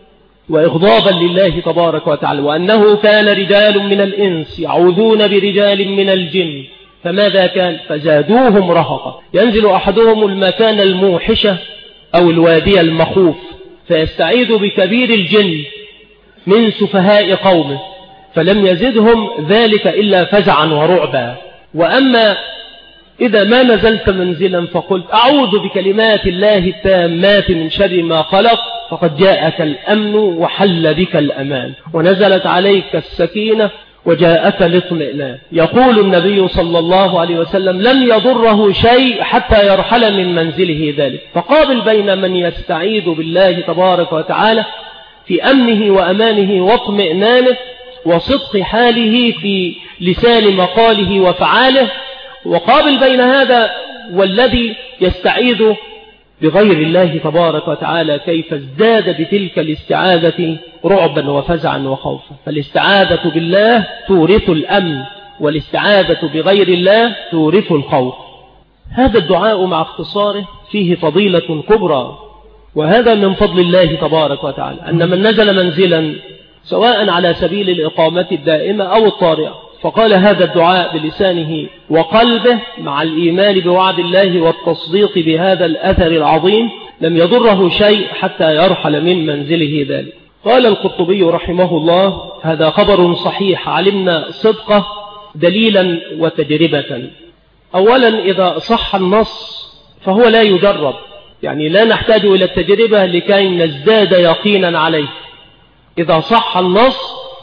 وإغضابا لله تبارك وتعالى. وأنه كان رجال من الإنس يعوذون برجال من الجن، فماذا كان؟ فزادوهم رهقا. ينزل أحدهم المكان الموحشة أو الوادي المخوف فيستعيذ بكبير الجن من سفهاء قومه، فلم يزدهم ذلك إلا فزعا ورعبا. وأما إذا ما نزلت منزلا فقلت: أعوذ بكلمات الله التامات من شر ما خلق، فقد جاءك الأمن وحل بك الأمان ونزلت عليك السكينة وجاءك الاطمئنان. يقول النبي صلى الله عليه وسلم: لم يضره شيء حتى يرحل من منزله ذلك. فقابل بين من يستعيذ بالله تبارك وتعالى في أمنه وأمانه واطمئنانه وصدق حاله في لسان مقاله وفعاله، وقابل بين هذا والذي يستعيذ بغير الله تبارك وتعالى كيف ازداد بتلك الاستعاذة رعبا وفزعا وخوفا. فالاستعاذة بالله تورث الأمن، والاستعاذة بغير الله تورث الخوف. هذا الدعاء مع اختصاره فيه فضيلة كبرى، وهذا من فضل الله تبارك وتعالى أن من نزل منزلا سواء على سبيل الإقامة الدائمة أو الطارئة فقال هذا الدعاء بلسانه وقلبه مع الإيمان بوعد الله والتصديق بهذا الأثر العظيم لم يضره شيء حتى يرحل من منزله ذلك. قال القرطبي رحمه الله: هذا خبر صحيح علمنا صدقه دليلا وتجربة. أولا إذا صح النص فهو لا يجرب، يعني لا نحتاج إلى التجربة لكي نزداد يقينا عليه. إذا صح النص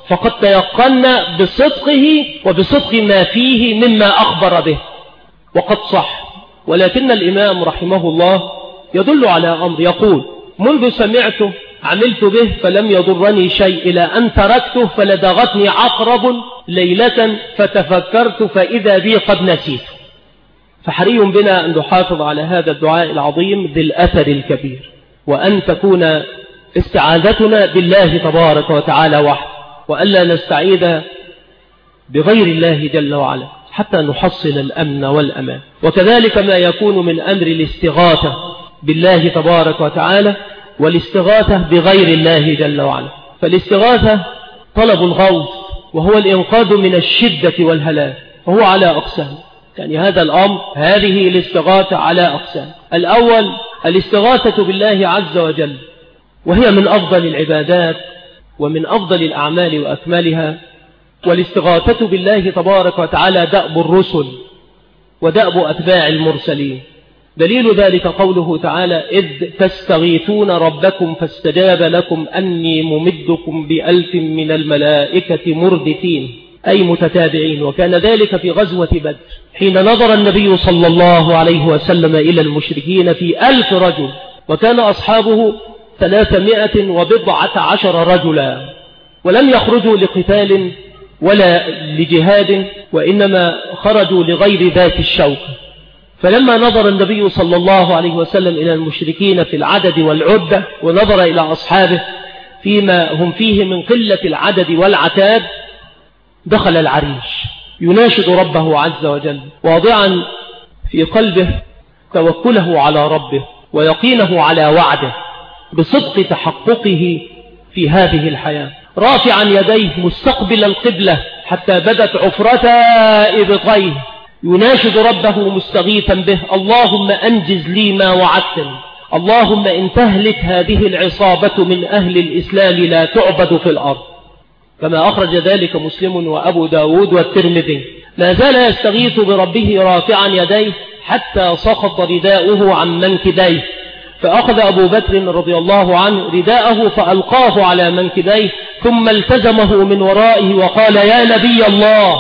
فقد تيقنا بصدقه وبصدق ما فيه مما أخبر به وقد صح. ولكن الإمام رحمه الله يدل على أمر، يقول: منذ سمعته عملت به فلم يضرني شيء، إلى أن تركته فلدغتني عقرب ليلة فتفكرت فإذا بي قد نسيت. فحري بنا أن نحافظ على هذا الدعاء العظيم ذي الأثر الكبير، وأن تكون استعاذتنا بالله تبارك وتعالى وحده، وألا نستعيذ بغير الله جل وعلا حتى نحصل الأمن والأمان. وكذلك ما يكون من أمر الاستغاثة بالله تبارك وتعالى والاستغاثة بغير الله جل وعلا. فالاستغاثة طلب الغوث وهو الإنقاذ من الشدة والهلاك، فهو على أقسام. يعني هذا الأمر، هذه الاستغاثة على أقسام. الأول الاستغاثة بالله عز وجل، وهي من أفضل العبادات ومن أفضل الأعمال وأكملها. والاستغاثة بالله تبارك وتعالى دأب الرسل ودأب أتباع المرسلين. دليل ذلك قوله تعالى: إذ تستغيثون ربكم فاستجاب لكم أني ممدكم ب1000 من الملائكة مردفين، أي متتابعين. وكان ذلك في غزوة بدر حين نظر النبي صلى الله عليه وسلم إلى المشركين في 1000 رجل، وكان أصحابه 319 رجلا، ولم يخرجوا لقتال ولا لجهاد، وإنما خرجوا لغير ذات الشوك. فلما نظر النبي صلى الله عليه وسلم إلى المشركين في العدد والعدة، ونظر إلى أصحابه فيما هم فيه من قلة العدد والعتاد، دخل العريش يناشد ربه عز وجل، واضعا في قلبه توكله على ربه ويقينه على وعده بصدق تحققه في هذه الحياة، رافعا يديه مستقبل القبلة حتى بدت عفرتا إبطيه، يناشد ربه مستغيثا به: اللهم أنجز لي ما وعدتني، اللهم إن تهلك هذه العصابة من أهل الإسلام لا تعبد في الأرض. كما أخرج ذلك مسلم وأبو داود والترمذي. ما زال يستغيث بربه رافعا يديه حتى سقط رداؤه عن منكبيه، فأخذ أبو بكر رضي الله عنه رداءه فألقاه على منكبيه، ثم التزمه من ورائه وقال: يا نبي الله،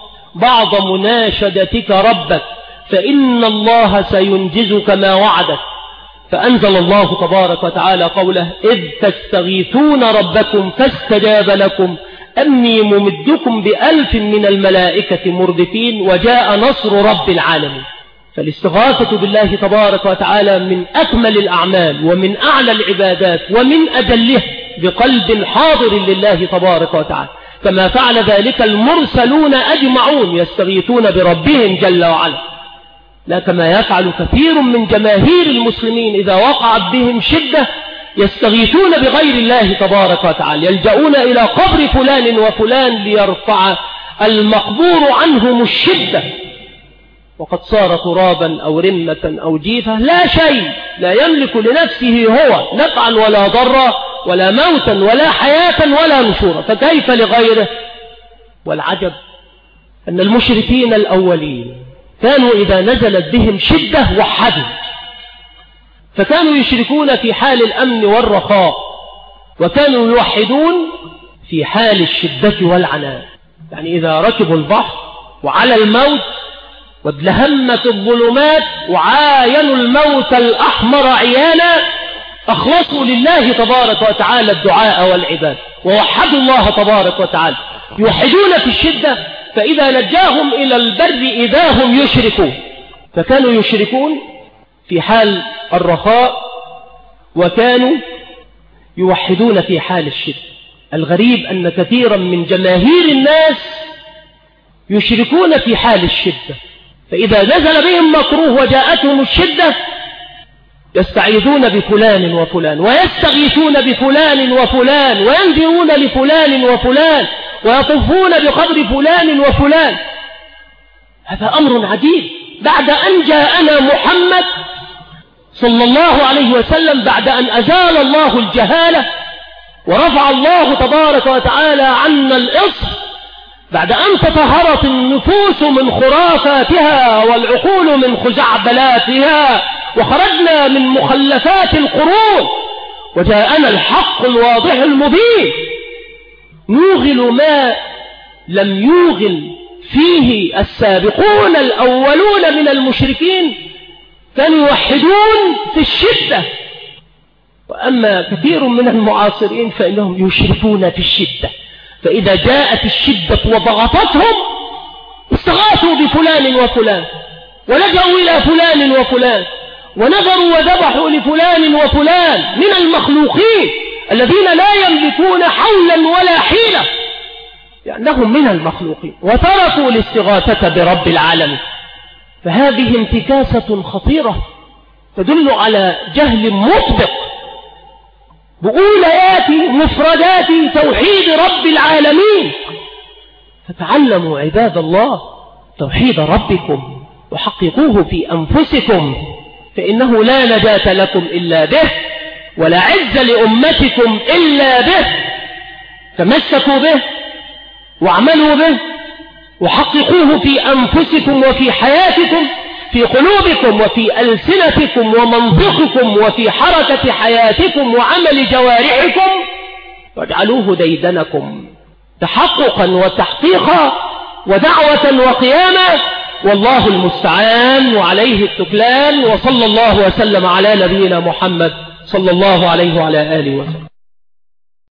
بعض مناشدتك ربك فإن الله سينجزك ما وعدك. فأنزل الله تبارك وتعالى قوله: إذ تستغيثون ربكم فاستجاب لكم أني ممدكم ب1000 من الملائكة مردفين، وجاء نصر رب العالمين. فالاستغاثة بالله تبارك وتعالى من أكمل الأعمال ومن أعلى العبادات ومن أجلها بقلب حاضر لله تبارك وتعالى، كما فعل ذلك المرسلون أجمعون يستغيثون بربهم جل وعلا، لا كما يفعل كثير من جماهير المسلمين إذا وقعت بهم شدة يستغيثون بغير الله تبارك وتعالى، يلجؤون إلى قبر فلان وفلان ليرفع المقبور عنهم الشدة، وقد صار ترابا أو رمة أو جيفة، لا شيء، لا يملك لنفسه هو نفعا ولا ضرا ولا موتا ولا حياة ولا نشورا، فكيف لغيره؟ والعجب أن المشركين الأولين كانوا إذا نزلت بهم شدة وحدوا، فكانوا يشركون في حال الأمن والرخاء، وكانوا يوحدون في حال الشدة والعناء. يعني إذا ركبوا البحر وعلى الموت وادلهمت الظلمات وعاينوا الموت الأحمر عيانا، أخلصوا لله تبارك وتعالى الدعاء والعباد ووحدوا الله تبارك وتعالى، يوحدون في الشدة، فإذا نجاهم إلى البر إذا هم يشركون. فكانوا يشركون في حال الرخاء وكانوا يوحدون في حال الشدة. الغريب أن كثيرا من جماهير الناس يشركون في حال الشدة، فإذا نزل بهم مكروه وجاءتهم الشدة يستعيذون بفلان وفلان ويستغيثون بفلان وفلان وينذرون لفلان وفلان ويطوفون بقبر فلان وفلان. هذا أمر عجيب بعد أن جاءنا محمد صلى الله عليه وسلم، بعد أن أزال الله الجهالة ورفع الله تبارك وتعالى عنا الإصر، بعد أن تطهرت النفوس من خرافاتها والعقول من خزعبلاتها، وخرجنا من مخلفات القرون، وجاءنا الحق الواضح المبين، نوغل ما لم يوغل فيه السابقون الأولون من المشركين، كانوا يوحدون في الشدة. وأما كثير من المعاصرين فإنهم يشركون في الشدة، فإذا جاءت الشدة وضغطتهم استغاثوا بفلان وفلان، ولجأوا إلى فلان وفلان، ونذروا وذبحوا لفلان وفلان من المخلوقين الذين لا يملكون حولا ولا حيلة، لأنهم من المخلوقين، وتركوا الاستغاثة برب العالمين. فهذه انتكاسة خطيرة تدل على جهل مطبق بأوليات مفردات توحيد رب العالمين. فتعلموا عباد الله توحيد ربكم وحققوه في أنفسكم، فإنه لا نجاة لكم إلا به، ولا عز لأمتكم إلا به. تمسكوا به واعملوا به وحققوه في أنفسكم وفي حياتكم، في قلوبكم وفي ألسنتكم ومنطقكم وفي حركة حياتكم وعمل جوارحكم، واجعلوه ديدنكم تحققا وتحقيقا ودعوة وقياما. والله المستعان وعليه التكلان. وصلى الله وسلم على نبينا محمد صلى الله عليه وعلى آله وسلم.